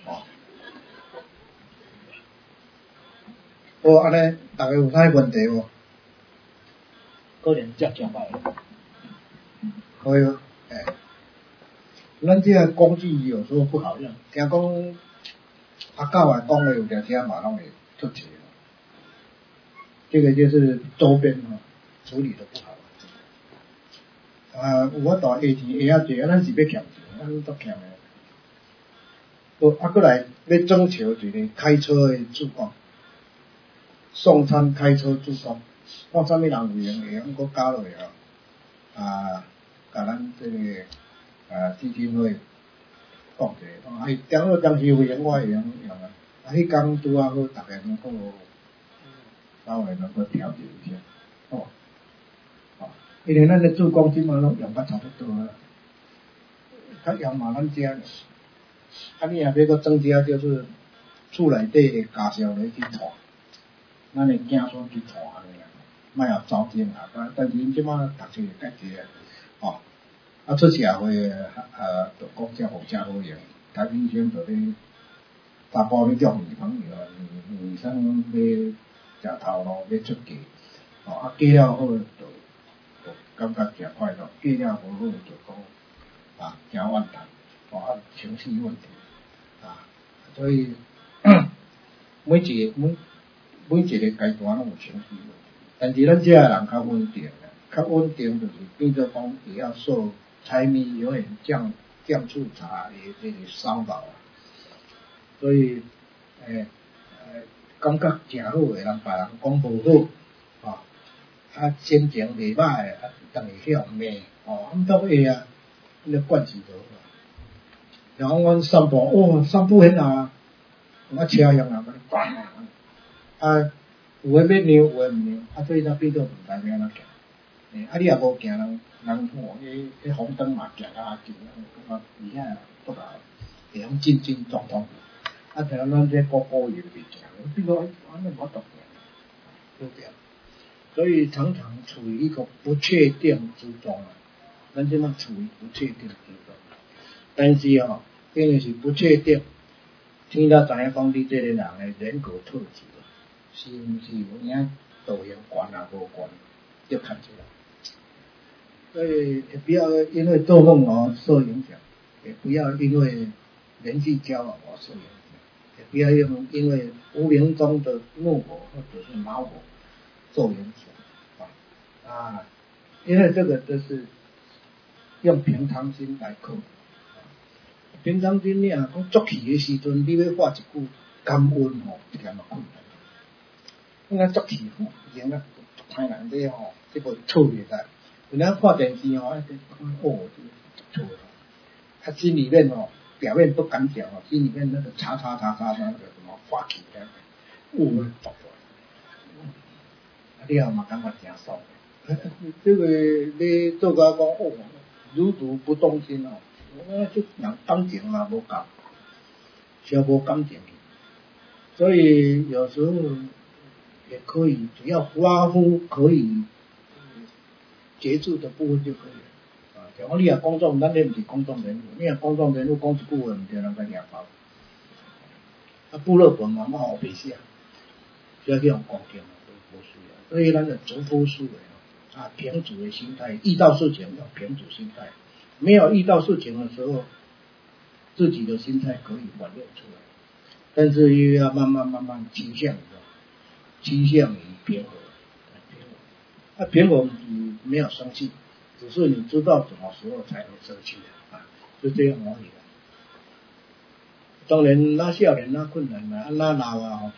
哦，安尼，大家有啥问题无？可能接上来。可以吗？哎，咱这个工具有时候不好用，听讲阿教来讲的有条些嘛拢会出题，这个就是周边哈处理的不好。啊，有法度下钱下较济，咱是要欠钱，咱都欠的。哦，啊，过来要征求一个开车的助攻。送餐开车助攻，看啥物人有闲会用搁加落去哦，啊，甲咱这个啊基金会讲者，啊，伊点好当时有闲我会用用啊，啊，迄工拄啊好，大家能够稍微能够调节一下，哦，哦，因为咱的助攻即马拢用甲差不多啊，较用嘛咱遮，啊，你也别搁增加就是厝内底的家销来去传。咱会惊选去传安尼啊， 莫有走精啊，但但是因即摆读册家己啊，吼，啊出社会呃，就讲遮好遮好用，台医生就咧查甫咧约女朋友啊，女女生要食头路要出嫁，吼啊嫁了好就就感觉诚快乐，嫁了无好就讲啊诚怨叹，吼啊情绪问题啊，所以每一个每每一个阶段拢有情绪问题，但是咱遮个人较稳定啊，较稳定就是变做讲也要受柴米油盐酱酱醋茶的这个骚扰啊，所以诶诶感觉诚好诶，人别人讲无好，吼、哦、啊心情袂歹诶，啊当会晓骂，哦，毋都会啊，迄个惯势就好。然后阮散步，哦，散步很好啊，我车用啊，甲你赶啊，啊，有诶要让，有诶毋让，啊，所以才变做问题要安怎行？诶，啊，你也无行人，人吼，迄迄红灯嘛行啊紧，感觉而且不大会晓进进状况，啊，像咱这高高油伫行，变做安尼无得行，对不对？所以常常处于一个不确定之中啊，咱即马处于不确定之中，但是哦，因为是不确定，听到知影讲你这个人诶人格特质，是毋是有影导向悬啊无悬，要看出来。所以也不要因为做梦而受影响，也不要因为人际交往而受影响，也不要用因为无名中的怒火或者是恼火受影响啊啊！因为这个就是用平常心来克服。平常心你啊，讲作气的时阵，你要发一句感恩吼，一点嘛困难。应该作气吼，人啊歹人咧吼，这个错袂在。有咱看电视吼，一直看哦，错了。他心里面哦，表面不敢讲哦，心里面那个叉叉叉叉那个什么发气的，哦，爆出来。你啊嘛感觉真爽。这个你做甲讲哦，如如不动心哦，我这人感情嘛无够，小无感情。所以有时候也可以，只要发乎可以接触的部分就可以了。啊，像我你也公众，咱你毋是公众人物，你也公众人物讲一句话毋对，人家抓包。啊，部落本嘛，嘛好白相，需要这种恭敬嘛，不需要。所以咱就逐步思维啊，平主的心态，遇到事情要平主心态，没有遇到事情的时候，自己的心态可以反映出来。但是又要慢慢慢慢倾向于倾向于平和，平和。啊，平和是没有生气，只是你知道什么时候才能生气啊，就这样而已。当然，那少年那困难啊，那老啊，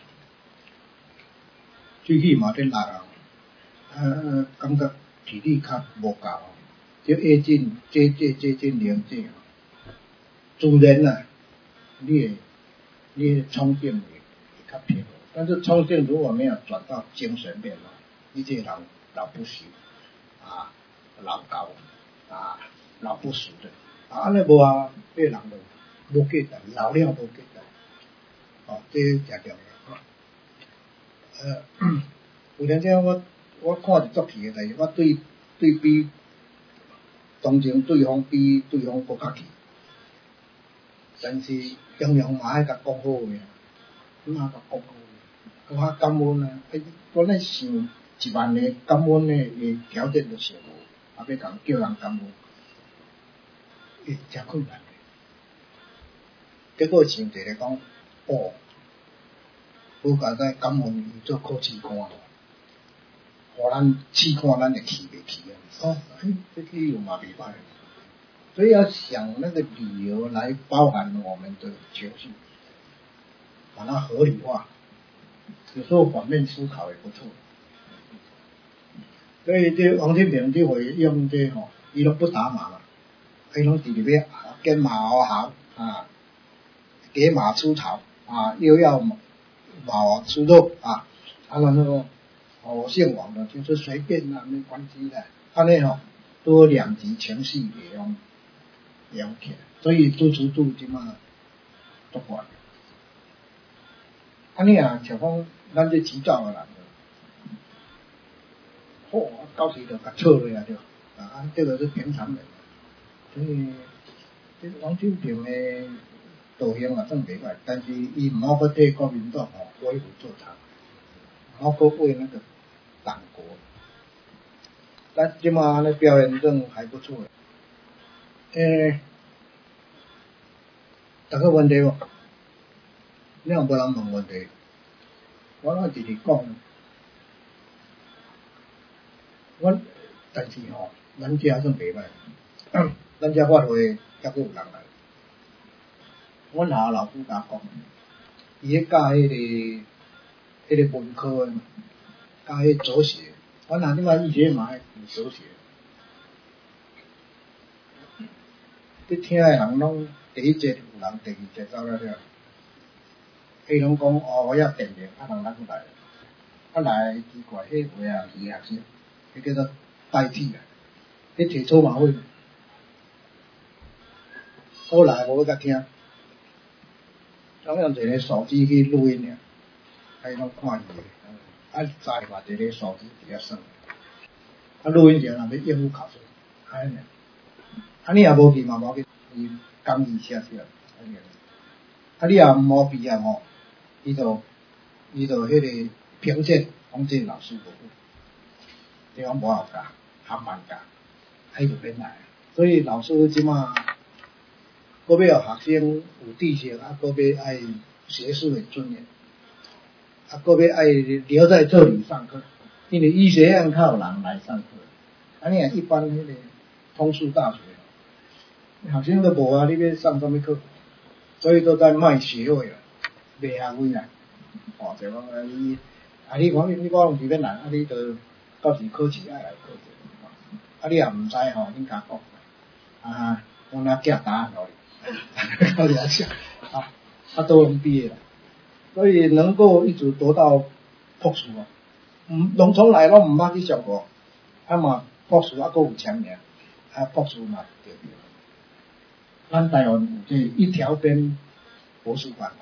喙齿嘛在辣啊，啊，感觉体力较无够，就下进这这这这两这啊，自然啊，你的你的冲劲会会较平和，但是冲劲如果没有转到精神面哦，你这人老不死啊，老高啊，老不死的啊，安尼无啊，这人就无价值，老了无价值，哦，这真重要啊。呃，有阵时我我看是足气的，但是我对对比同情对方比对方搁较气。但是常常嘛爱甲讲好话，嘛甲讲好话，较感恩啊！哎，我咧想一万个感恩的条件都想无，也要讲叫人感恩，诶，真困难的。结果想一个讲，哦，好甲咱感恩伊做考试官，互咱试看咱会气袂气啊？哦，哎，这理由嘛袂歹。所以要想那个理由来包含我们的情绪，把它合理化。有时候反面思考也不错。所以这王金平这回用这吼，伊拢不打马嘛，伊拢直直要跟马儿好啊，给马出草啊，又要马儿出肉啊，啊那个我姓王的就是随便啦，没关系的，安尼吼多两极情绪也用。了解，所以做出做即嘛足怪。安尼啊，像讲咱这执照的人， 好，到时就甲错落啊对，啊，这个是平常的，所以这王金平的道行也算袂歹，但是伊毋好搁替国民党吼为虎作伥，毋好搁为那个党国。咱即马安尼表现算还不错。诶，大家问题无？你若无人问问题，我咱直直讲。阮但是吼，咱遮算袂歹，咱遮法会还阁有人来。阮下老师甲讲，伊咧教迄个迄个文科的，教迄哲学。阮下即摆医学嘛爱读哲学。你听的人拢第一节有人，第二节走了了。伊拢讲哦，我要点名，啊人咱来，啊来奇怪，迄话啊是学生。迄叫做代替啊，迄提出马会，我来无甲听，总用一个手机去录音尔，啊伊拢看伊个，啊再嘛一个手机伫遐耍，啊录音者若要应付考试，安尼，啊你也无去嘛无去，伊讲伊写写，安尼，啊你也无毕业吼，伊就伊就迄个评鉴，讲这老师无好。地方无好教，还慢教，还就免来。所以老师即马，搁要学生有知识，啊，搁要爱学术的尊严，啊，搁要爱留在这里上课，因为医学院较有人来上课。啊，你啊一般迄个通识大学，学生都无啊，你要上什么课？所以都在卖学位啦，卖学位啦。哦，就讲啊，你啊，你讲你我拢是免来，啊，你就。到时考试爱来考者，啊你也毋知吼，恁甲讲，啊，我若寄答案落去，到底想啊，啊都能毕业了，所以能够一直读到博士哦，嗯，拢从来拢毋捌去上过，啊嘛博士啊，阁有签名，啊博士嘛对对，咱台湾有这一条边博士馆，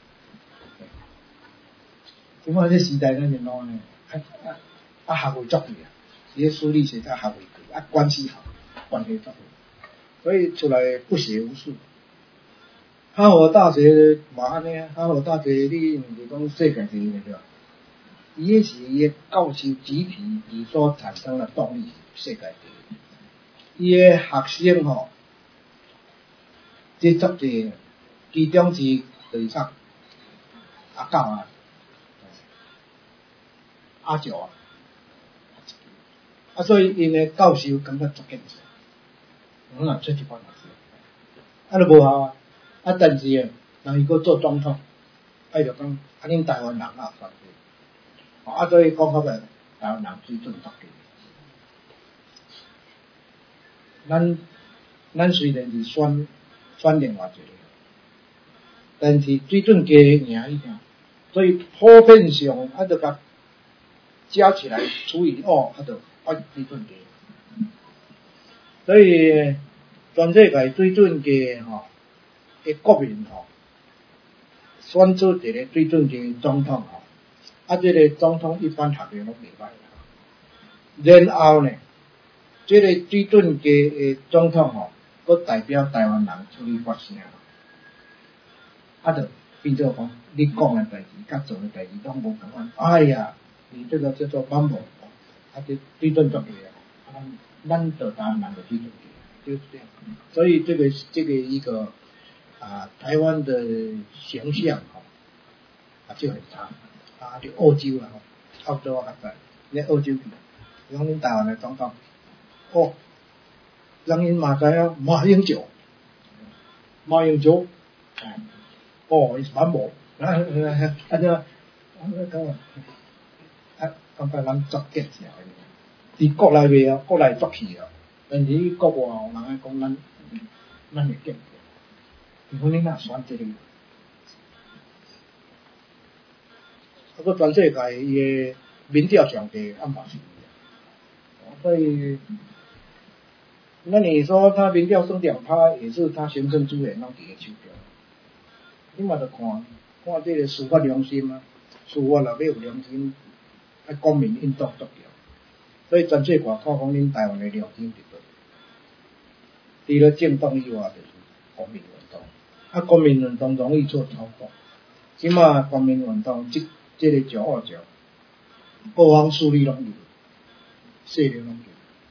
即摆这时代咱是孬呢，啊啊。啊，学位足贵啊！伊个私立学校学位贵，啊，关系好，关系足好，所以出来不学无术。哈佛大学嘛安尼啊，哈佛大学你毋是讲世界第一个对吧？伊个是伊个教授集体伊所产生的动力世界第一。伊个学生吼，这足济，其中是就是啥？阿教啊，阿九啊。啊，所以因诶教授感觉足紧张，我若出一班老师，啊，都无效啊。啊，但是啊，人伊搁做总统，啊，就讲啊，恁台湾人啊反对，啊，所以讲好个台湾人水准足低。咱咱虽然是选选另外一个，但是水准低赢一定，所以普遍上啊，就甲加起来除以二，啊，就。啊，水准低，所以全世界水准低吼，诶国民吼，选出一个水准低总统吼，啊，这个总统一般学历拢袂歹啦。然后呢，这个水准低诶总统吼，佮代表台湾人出去发声，啊，就变做讲你讲诶代志，甲做诶代志拢无共款。哎呀，你这个叫做反驳。啊，这水准足低啊！咱就台湾人的水准低，就是这样。所以这个这个一个啊，台湾的形象哈啊就很差啊，就澳洲啦，澳洲啊在，你澳洲去，讲恁台湾的总统，哦，人因嘛知影马英九，马英九，哎，哦，伊是反驳，啊啊啊这，啊讲啊。感觉咱足结实伫国内袂啊，国内足气啊，但是国外吼，人爱讲咱，咱会结。如果你若选这个，啊，佮全世界伊个民调上低，啊嘛是，所以，那你说他民调升两趴，也是他行政资源拢伫个手中。你嘛着看，看这个司法良心啊，司法若要有良心。啊，公民运动重要， 所以全世界看讲恁台湾的良心伫倒。除了政党以外，就是国民运动。啊，国民运动容易做操控。即马国民运动即即个九二九，各方势力拢有，势力拢有。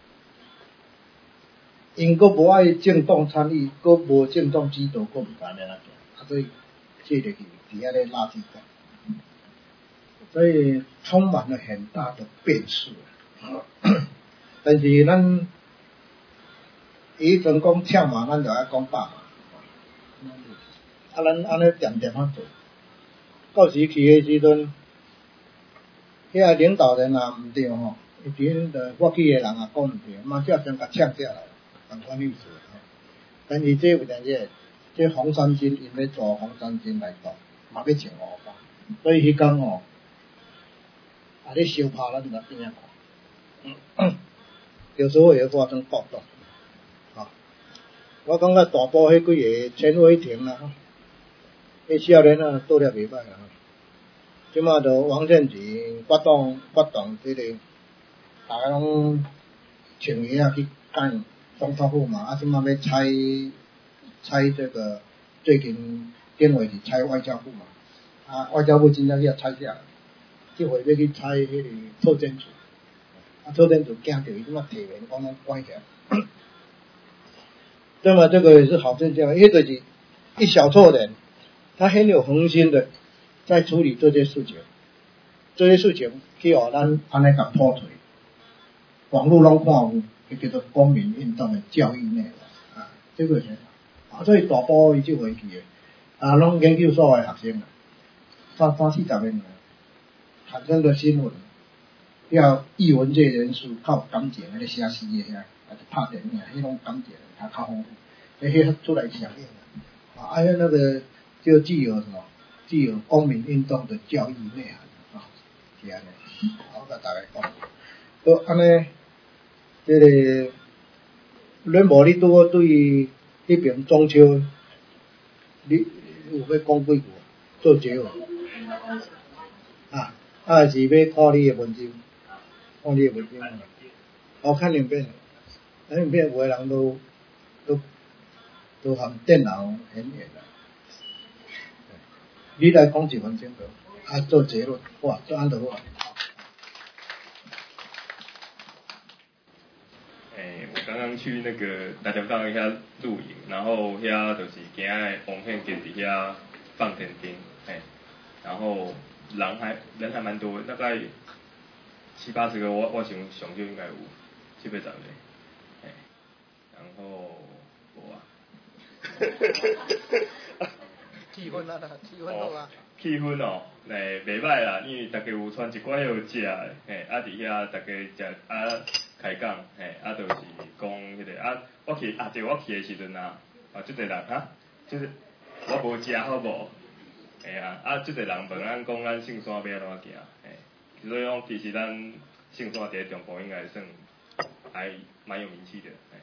因佫无爱政党参与，佫无政党指导，佫毋知安怎行，啊，所以这个是伫遐咧垃圾桶，所以充满了很大的变数。但是咱以前讲跳马，咱就爱讲百马，啊，咱安尼点点啊做，到时去的时阵，遐个领导人也毋对吼，以前的我去的人也讲毋对，马上先甲呛下来。同款意思，但是这有阵这这红三军因要做红三军来做，嘛要请我吧，所以迄天吼，啊咧相拍咱就边仔看，有时候会发生暴动，啊，我感觉大埔迄几个陈伟霆啦，迄少年啊做了袂歹啦，即马就王建吉发动发动这个，大家拢请伊啊去干。总统府嘛，啊，即马要拆拆这个，最近电话是拆外交部嘛，啊，外交部真正要拆下来，这回要去拆迄个特侦组，啊，特侦组惊到伊即马提名讲拢关起来，对嘛？这个也是好现象，因为就是一小撮人，他很有恒心的在处理这些事情，这些事情去互咱安尼甲破除，网络拢看有。迄叫做公民运动的教育内容啊，这个是啊，所以大埔伊即回去的啊，拢研究所的学生啊，三三四十个人产生的新闻，要译文界人士靠感情咧写诗的遐，还是拍电影，迄种感情他较丰富，迄出来响应啊，还有那个就具有什么，具有公民运动的教育内涵啊，是安尼，我甲大家讲，都安尼。这个恁无你拄好对迄边中秋，你有要讲几句做结尾？啊，啊还是要看你的文章，看你的文章。哦，看影片，看影片有的人都都都含电脑很远啦。你来讲一分钟就，啊做结论，哇，做安就好。 刚刚去那个大条港遐露营，然后遐就是今仔王献吉伫遐放天灯，嘿，然后人还人还蛮多，大概七八十个，我我想上就应该有七八十个，嘿，然后无啊， 气氛啊，气氛好啊。 气氛哦，诶，袂歹啦，因为大家有穿一寡许食的，嘿，啊伫遐大家食啊开讲，嘿，啊就是讲迄个啊，我去啊，即我去的时阵啊，啊，即个人哈，就是我无食好无，嘿啊，啊，即个人问咱讲咱圣山要安怎行，嘿，所以讲其实咱圣山伫中部应该算还蛮有名气的，嘿。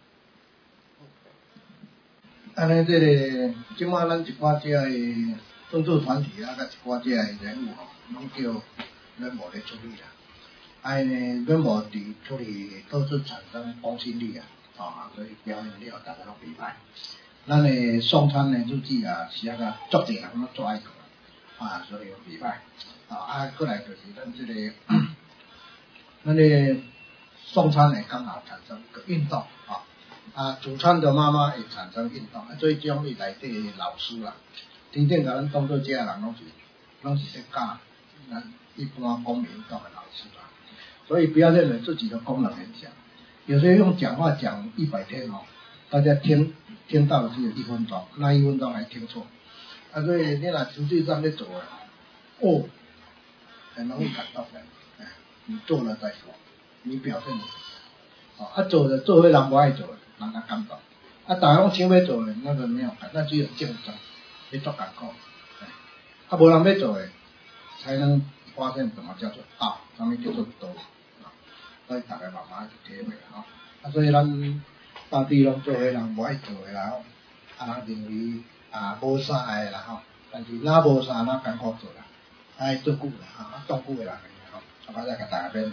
安尼，这个即马咱一寡只个政治团体啊，甲一寡只个人物吼，拢叫阮无咧处理啦。哎呢，阮无伫处理都是产生公信力啊，啊，所以表现了大家拢袂歹。咱的送餐的日子啊，是啊个足侪人拢做爱做啊，所以袂歹。啊，啊，过来就是咱这个，咱的送餐的刚好产生个运动啊。啊，煮餐的妈妈会产生运动，所以种伊内底老师啦，真正甲咱当做这个人拢是拢是咧教咱一般公民运动的老师啦。所以不要认为自己的功能很小，有时候用讲话讲一百天哦，大家听听到的只有一分钟，那一分钟还听错，啊，所以你若实际上在做啊，哦，很容易感动的，哎，你做了再说，你表现，哦，啊做的做伙人不爱做的。人家感动，啊，大家拢想要做的，那个没有，那只有竞争，去做艰苦，啊，无人要做的，才能发现什么叫做道，什么叫做道，啊，所以大家慢慢去体会啦，啊，所以咱到底拢做伙人无爱做的啦，啊，人认为啊无啥的啦吼，但是哪无啥哪艰苦做啦，爱做久啦，啊，做久的人，吼，啊，我再甲大家勉励。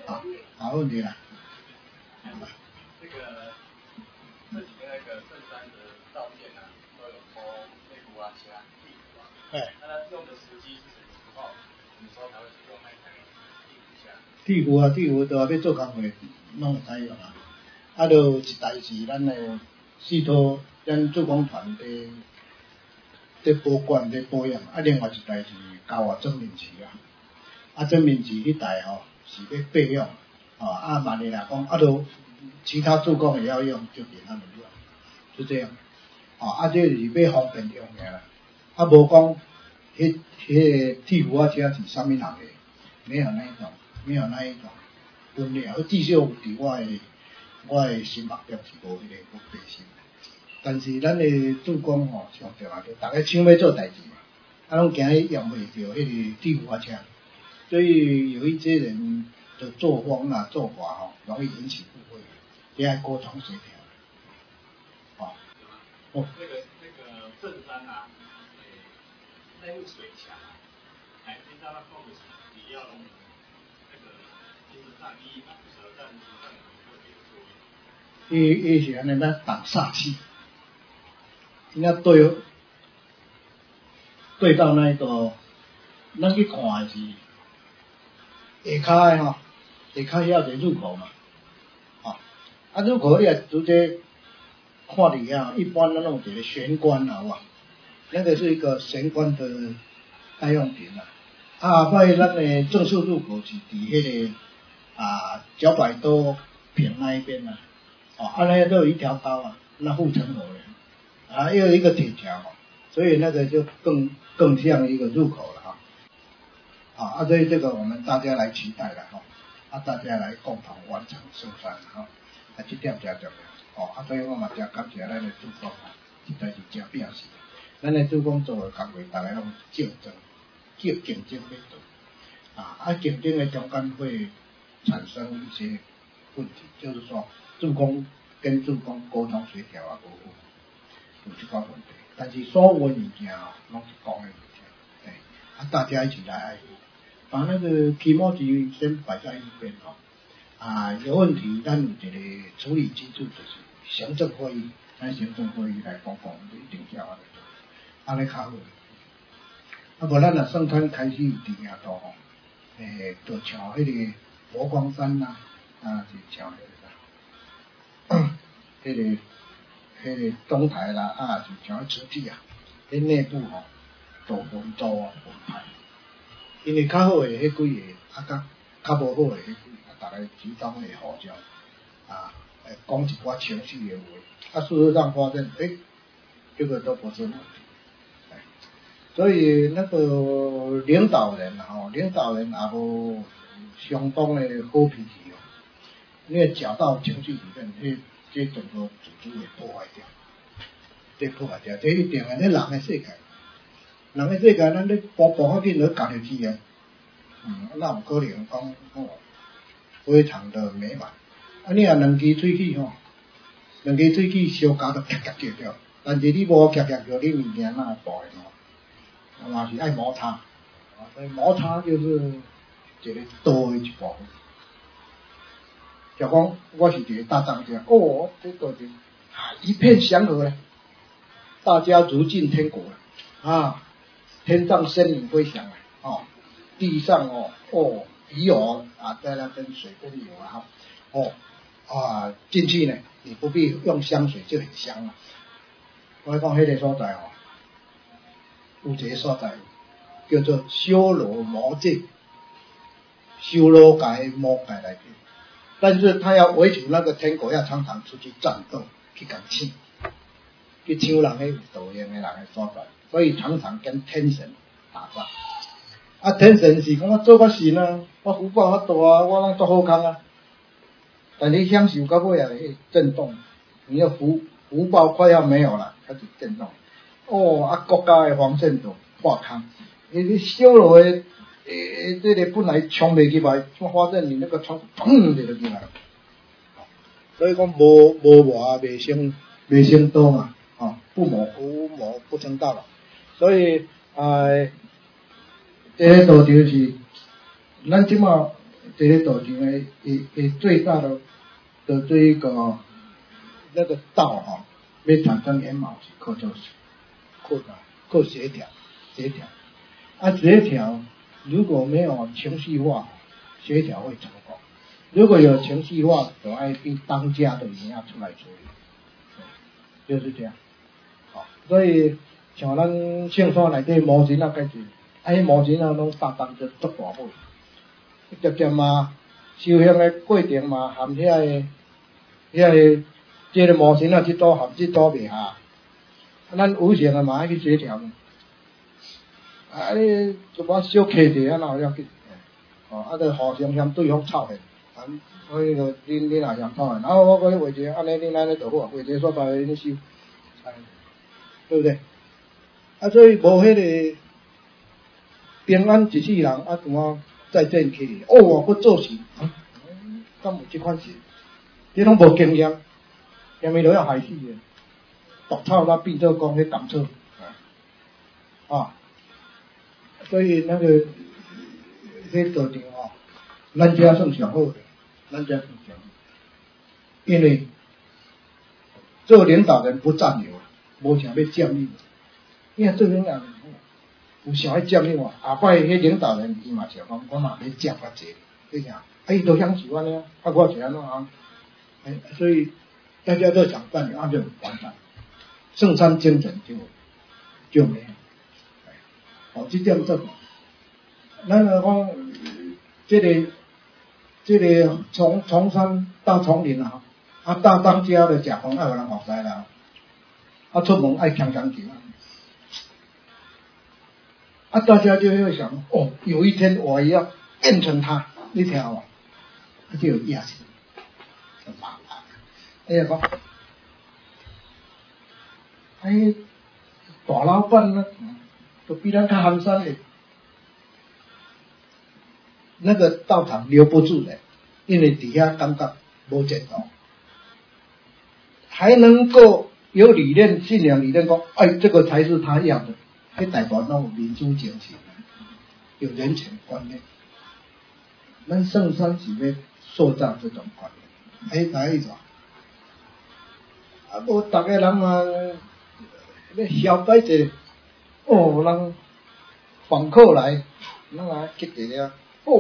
好，好问题了。 这个这几个那个圣山的照片啊，都有偷内湖啊、其他地图啊。 哎。 那它用的时机是什么时候？什么时候才会使用那台地图架？ 地图啊，地图都要做工课，拢会使用啊。啊，就一台是咱的系统，咱助攻团的在保管、在保养，啊，另外一台是交我证明旗啊。啊，证明旗迄台吼是要备用，哦，啊，万一来讲，啊，就其他助攻也要用，就给他们用，就这样。哦，啊，这是要方便用的啦。啊，无讲，迄迄个地图啊车是啥物人的？没有那一种，没有那一种分量。至少伫我的我的心目中是无迄个不备心。但是咱的助攻吼，上重要就大家想要做代志嘛，啊，拢惊伊用袂着迄个地图啊车，所以有一些人的作风啊做法吼，容易引起误会，也要沟通协调。哦， 哦，那个那个正山啊，诶，那个水墙啊，哎，你知道它放的是比较那个金字塔第一，那不晓得在金字塔有特别的作用。 伊伊是安尼咱挡煞气，那对对到那个，咱去看的是下骹的吼，下骹遐个入口嘛，哦，啊入口你也直接看伫遐，一般咱弄一个玄关啊，有无？那个是一个玄关的代用品啦。啊，拜咱的正式入口是伫迄个啊脚摆刀平那一边啊，哦，啊那都有一条刀啊，那护城河的，啊又有一个铁桥，所以那个就更更像一个入口了哈。啊，啊所以这个我们大家来期待了哈，啊大家来共同完成圣山哈，啊这点真重要，哦，啊所以我嘛真感谢咱的主公啊，实在是真拼死。咱的主公做的工作，大家拢竞争，叫竞争要做，啊，啊竞争的中间会产生一些问题，就是说助攻跟助攻沟通协调啊，无好，有这个问题。但是所有物件啊，拢是讲的物件，哎，啊大家一起来爱护，把那个题目题先摆在一边哦，啊有问题，咱有一个处理机制，就是行政会议，咱行政会议来讲讲，一定要安尼做。安尼较好，啊无咱若算咱开始有知名度吼，诶，就像迄个佛光山呐、啊，啊是像迄个啥，迄个迄个中台啦，啊是像慈济啊，迄内部吼做文组啊文派，因为较好诶迄几个，啊较较无好诶迄几个，啊大家集中会互相啊，诶讲一寡情绪诶话，啊事实上发现，诶、欸，这个都不是问题。所以那个领导人吼，领导人也无相当的好脾气哦，因为搅到情绪里面，这这整个组织会破坏掉，这破坏掉，这一定的，这人的世界，人的世界，咱咧步步较紧就搞入去啊，嗯，那有可能讲哦，非常的美满。啊，你若两支喙齿吼，两支喙齿相加都夹夹叫叫，但是你无夹夹叫，你物件哪会破的吼？嘛是爱摩擦，啊，所以摩擦就是一个道的一部分。就讲我是一个大藏家，哦，这个就啊一片祥和咧，大家如进天国了啊，天上仙女飞翔啊，哦，地上哦哦鱼哦啊在那边水边游啊，哦啊进去呢，你不必用香水就很香了。我讲迄个所在哦。有一个所在叫做修罗魔界，修罗界魔界来的，但是他要维持那个天国，要常常出去战斗，去讲抢，去抢人的有道行的人的所在，所以常常跟天神打仗。啊，天神是讲我做我神啊，我福报较大啊，我拢做好康啊，但你享受到尾啊会震动，你的福福报快要没有了，开始震动。哦，啊，国家的防线就破空，你修罗的诶，这个本来冲袂起来，发现你那个冲砰就进来了。所以讲无无魔未生未生多嘛，哦，不魔无魔不成道了。所以呃，这个道就是咱即马这个道场的诶诶最大的的这一个那个道哈，要产生圆满是靠做靠哪靠协调协调啊协调如果没有情绪化，协调会成功。如果有情绪化，就爱比当家的人要出来处理，就是这样。好，所以像咱圣山内底魔神啊，介济，啊，迄魔神啊，拢搭档着足大尾，逐渐嘛，修行的过程嘛，含遐个遐个，即个魔神啊，即组含即组袂下，啊，咱有形啊嘛爱去协调，啊，你就把小客者啊，哪有要紧？哦，啊，著互相嫌对方臭的。啊，所以就恁恁也嫌讨厌，然后我讲画一个，安尼恁安尼就好，画一个煞把恁收，对不对？啊，所以无迄个平安一世人，啊，怎么再见去？哦，我要做事，敢有这款事？你拢无经验，下面都要害死的，毒草那变做讲迄甘草，啊，所以那个迄道场哦，咱遮算上好的。咱这样讲，因为做领导人不占有，无想要占领。因为做领导人有想要占领我，下摆迄领导人伊嘛想讲，我嘛要占较济，对啥？啊，伊都想喜欢呢，啊，我是安怎啊？哎，所以大家都想占领，啊就完蛋，圣山精神就就没有。哦，这点做，咱来讲，这个。这个从从山到丛林啊，啊到当家的甲方爱有人学识啦，啊出门爱强强球啊，大家就会想，哦，有一天我也要变成他，你听好，他就有野心，就麻烦。哎呀讲，哎，大老板呢，都比咱较寒酸的。那个道场留不住的，因为底下感觉无前途，还能够有理念、信仰理念，讲，哎，这个才是他要的。迄大部分拢有民主精神，有人情观念。咱圣山是要塑造这种观念，哎，啥意思啊？啊，无大家人嘛，要小摆者，哦，人访客来，咱啊去一个。哦，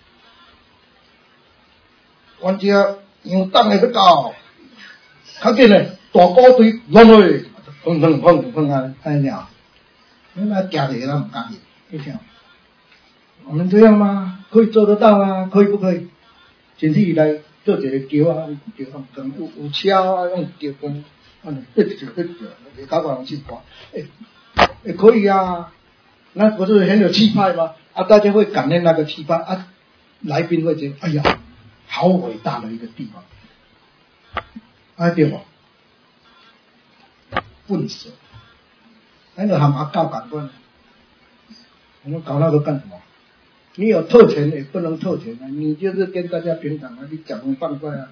阮遮羊党的要到，较紧嘞，大鼓队拢去，砰砰砰砰啊，安尼样，你那家里人唔敢去，你听，我们这样吗？可以做得到啊？可以不可以？甚至来做一个桥啊，桥啊，有有车啊，用桥跟，安尼一直一直，搞搞人去看，诶，也可以啊，那不是很有气派吗？啊，大家会感念那个气派啊，来宾会觉得，哎呀，好伟大的一个地方，啊对吧？笨死，那个喊阿告感官，我们搞那个干什么？你有特权也不能特权啊，你就是跟大家平等啊，你假风放怪啊，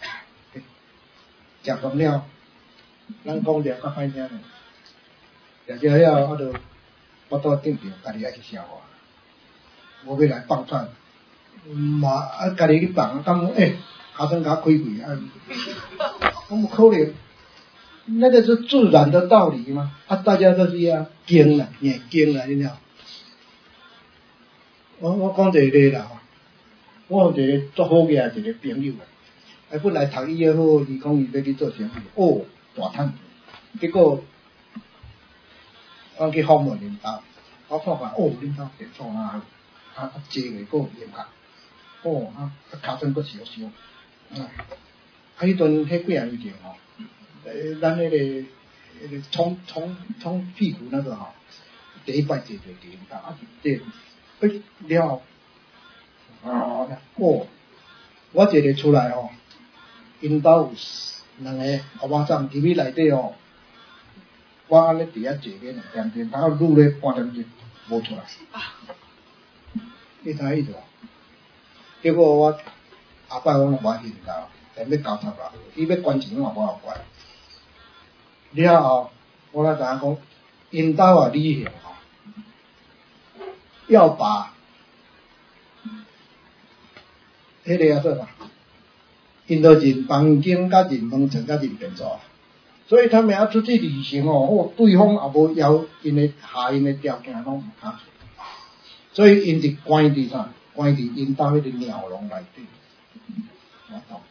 假风了，咱讲了较歹听嘞，假假了我就我到顶上，家己爱去消化。我要来放串，嘛啊，家己去放，敢诶，下顿甲开开啊，怎么可能？那个是自然的道理嘛，啊，大家都是要经啦，也经啦，你知道？我我讲一个啦，我有一个做好嘅一个朋友，啊，本来读医好，伊讲伊要去做生意，哦，大赚，结果我去访问领导，我看看，哦，领导不错啊。啊，坐袂过严格，哦，啊，骹身佫烧烧，啊，啊，迄阵迄几啊年前吼，呃，咱迄、那个迄、那个冲冲冲屁股那个吼，第一摆坐坐领导，啊，坐，诶了，啊，哦，我坐咧出来吼，因兜有两个阿妈长伫迄内底吼，我安尼伫遐坐咧两点钟，然后愈咧半点钟无出来。你知意思无？结果我下摆我我去领导，但要交插啦，伊要关钱我也无好关。了后，我才知影讲，因兜啊理性吼，要把迄个叫做啥？因都人房间、甲人门床、甲人便所，所以他们要出去旅行哦，哦，对方也无要因的下因的条件拢唔敢，所以因就关伫啥？关伫因兜迄个鸟笼内底。我懂。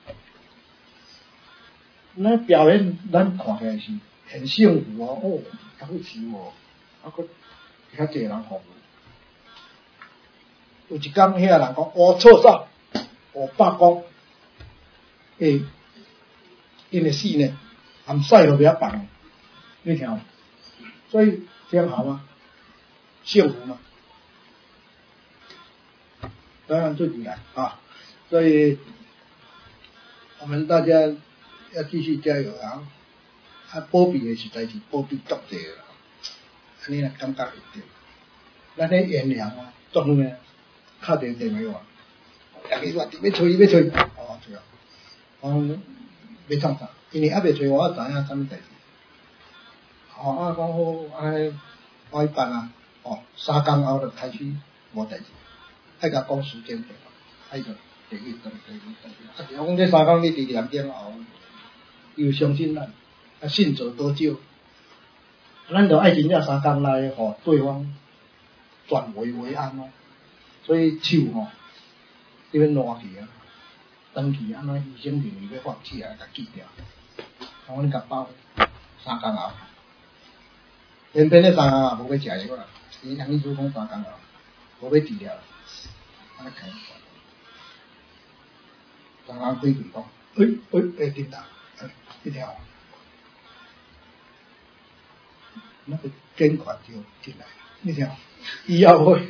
那表演咱看起来是很幸福哦，哦，较好笑哦，啊个较济人服务。有一天，遐个人讲：“我错煞，我罢工。”诶，因为死呢，含屎都不要放，你听吗？所以这样好吗？幸福吗？当然自己来啊！所以我们大家要继续加油啊！啊，保庇的实在是保庇足济啦，安尼来感觉会对。咱咧原谅啊，总呢，敲电电话，两个话要吹要吹，哦，对啊。我要创啥？因为还未找我，我知影啥物代志。哦，啊，讲好，安我一办啊，哦，三工后就开始无代志，爱甲讲时间对吧？爱就第一等第二等。啊，我讲这三工你第二点后，又相信咱，啊，信者多少，咱就爱真正三工内互对方转危为安哦。所以手吼，这边烂去啊。长期安怎医生认为要放弃啊，甲锯掉，我讲你甲包三工后，偏偏咧三工后无要食药啦，伊杨医师讲三工后无要治疗，安尼开，三工开嘴讲，诶诶诶，叮当，一条，那个捐款就进来，你听，医药费。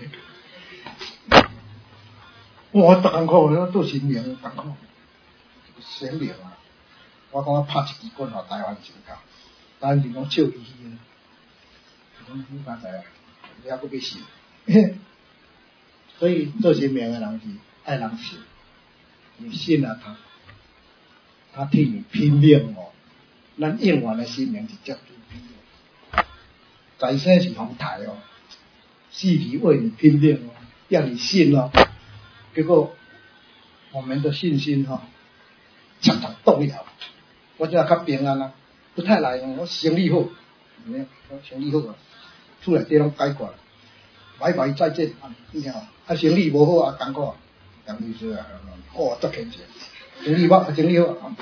我逐工课我做新名，逐工新名啊！我讲我拍一支棍互台湾政府，台湾政府笑嘻嘻的，讲你敢知啊？你还佫要信？所以做新名的人是爱人信，你信了他，他替你拼命哦。咱应完的新名是叫猪逼哦，在生是红台哦，死体为你拼命哦，要你信哦。结果我们的信心哈、哦、常常动摇，我现在较平安啦，不太来，我生理好，我生理好啊，厝内底拢解决了，拜拜再见，你听啊，啊生理无好啊艰苦，杨律师啊，哦足虔诚，生理好，生理好啊，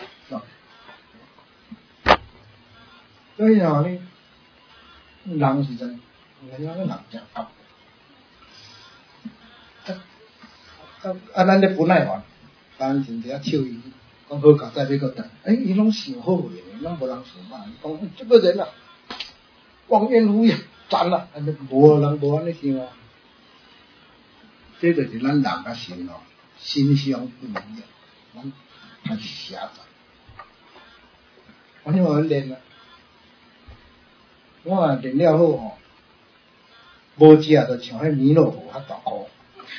所以啊，你人是真，人家个人真恶。啊啊！咱咧不耐烦，当时只笑伊，讲好搞再要个等，诶，伊拢想好诶，拢无人想嘛。讲这个人啊，望眼无眼，赞啦，安尼无人无安尼想啊。这就是咱人甲神哦，心相不一样，咱太狭窄。我听我练啊，我啊练了好吼，无食就像迄弥勒佛较大颗。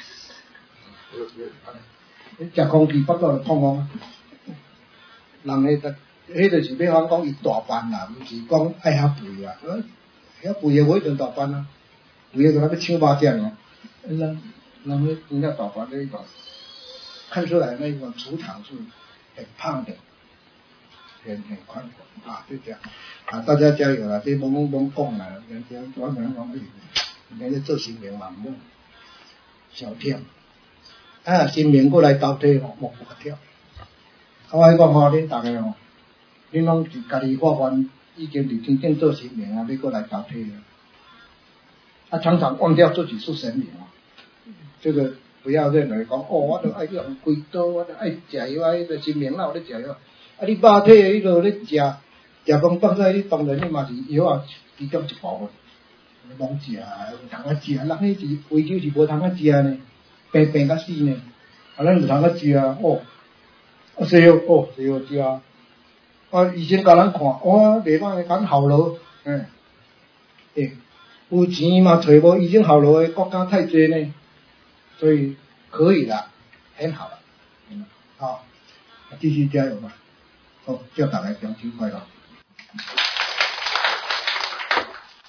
你食空气腹肚就痛痛，人迄个，迄就是比方讲伊大班啦，毋是讲爱遐肥啊，遐肥诶无一定大班啊，肥诶就那要抢肉酱啊，人人迄真正大班那一种，看出来那种储藏是很胖的，很很宽广啊，就这样啊，大家加油啦！这懵懵懵讲啦，人家我可能讲，哎，人家做新名嘛，唔小跳。啊，新名过来倒退吼，莫不跳。啊，我讲吼，恁大家吼，恁拢是家己发愿，已经伫真正做新名啊，要过来倒退啊。啊，常常忘掉自己是神明啊。这个不要认为讲，哦，我都爱用贵刀，我都爱食药啊，迄个新名哪有咧食药？啊，你肉体迄落咧食，食饭放在你当然你嘛是药啊，其中一部分。拢食啊，有通啊食，人迄是非洲是无通啊食呢。病病甲死呢，啊，咱唔通个食啊，哦，啊西药，哦西药食啊，啊医生甲咱看，哇，袂歹，敢效劳，嗯，诶，有钱嘛找无医生效劳的国家太多呢，所以可以啦，很好啦，嗯，好，继续加油吧，好，祝大家中秋快乐。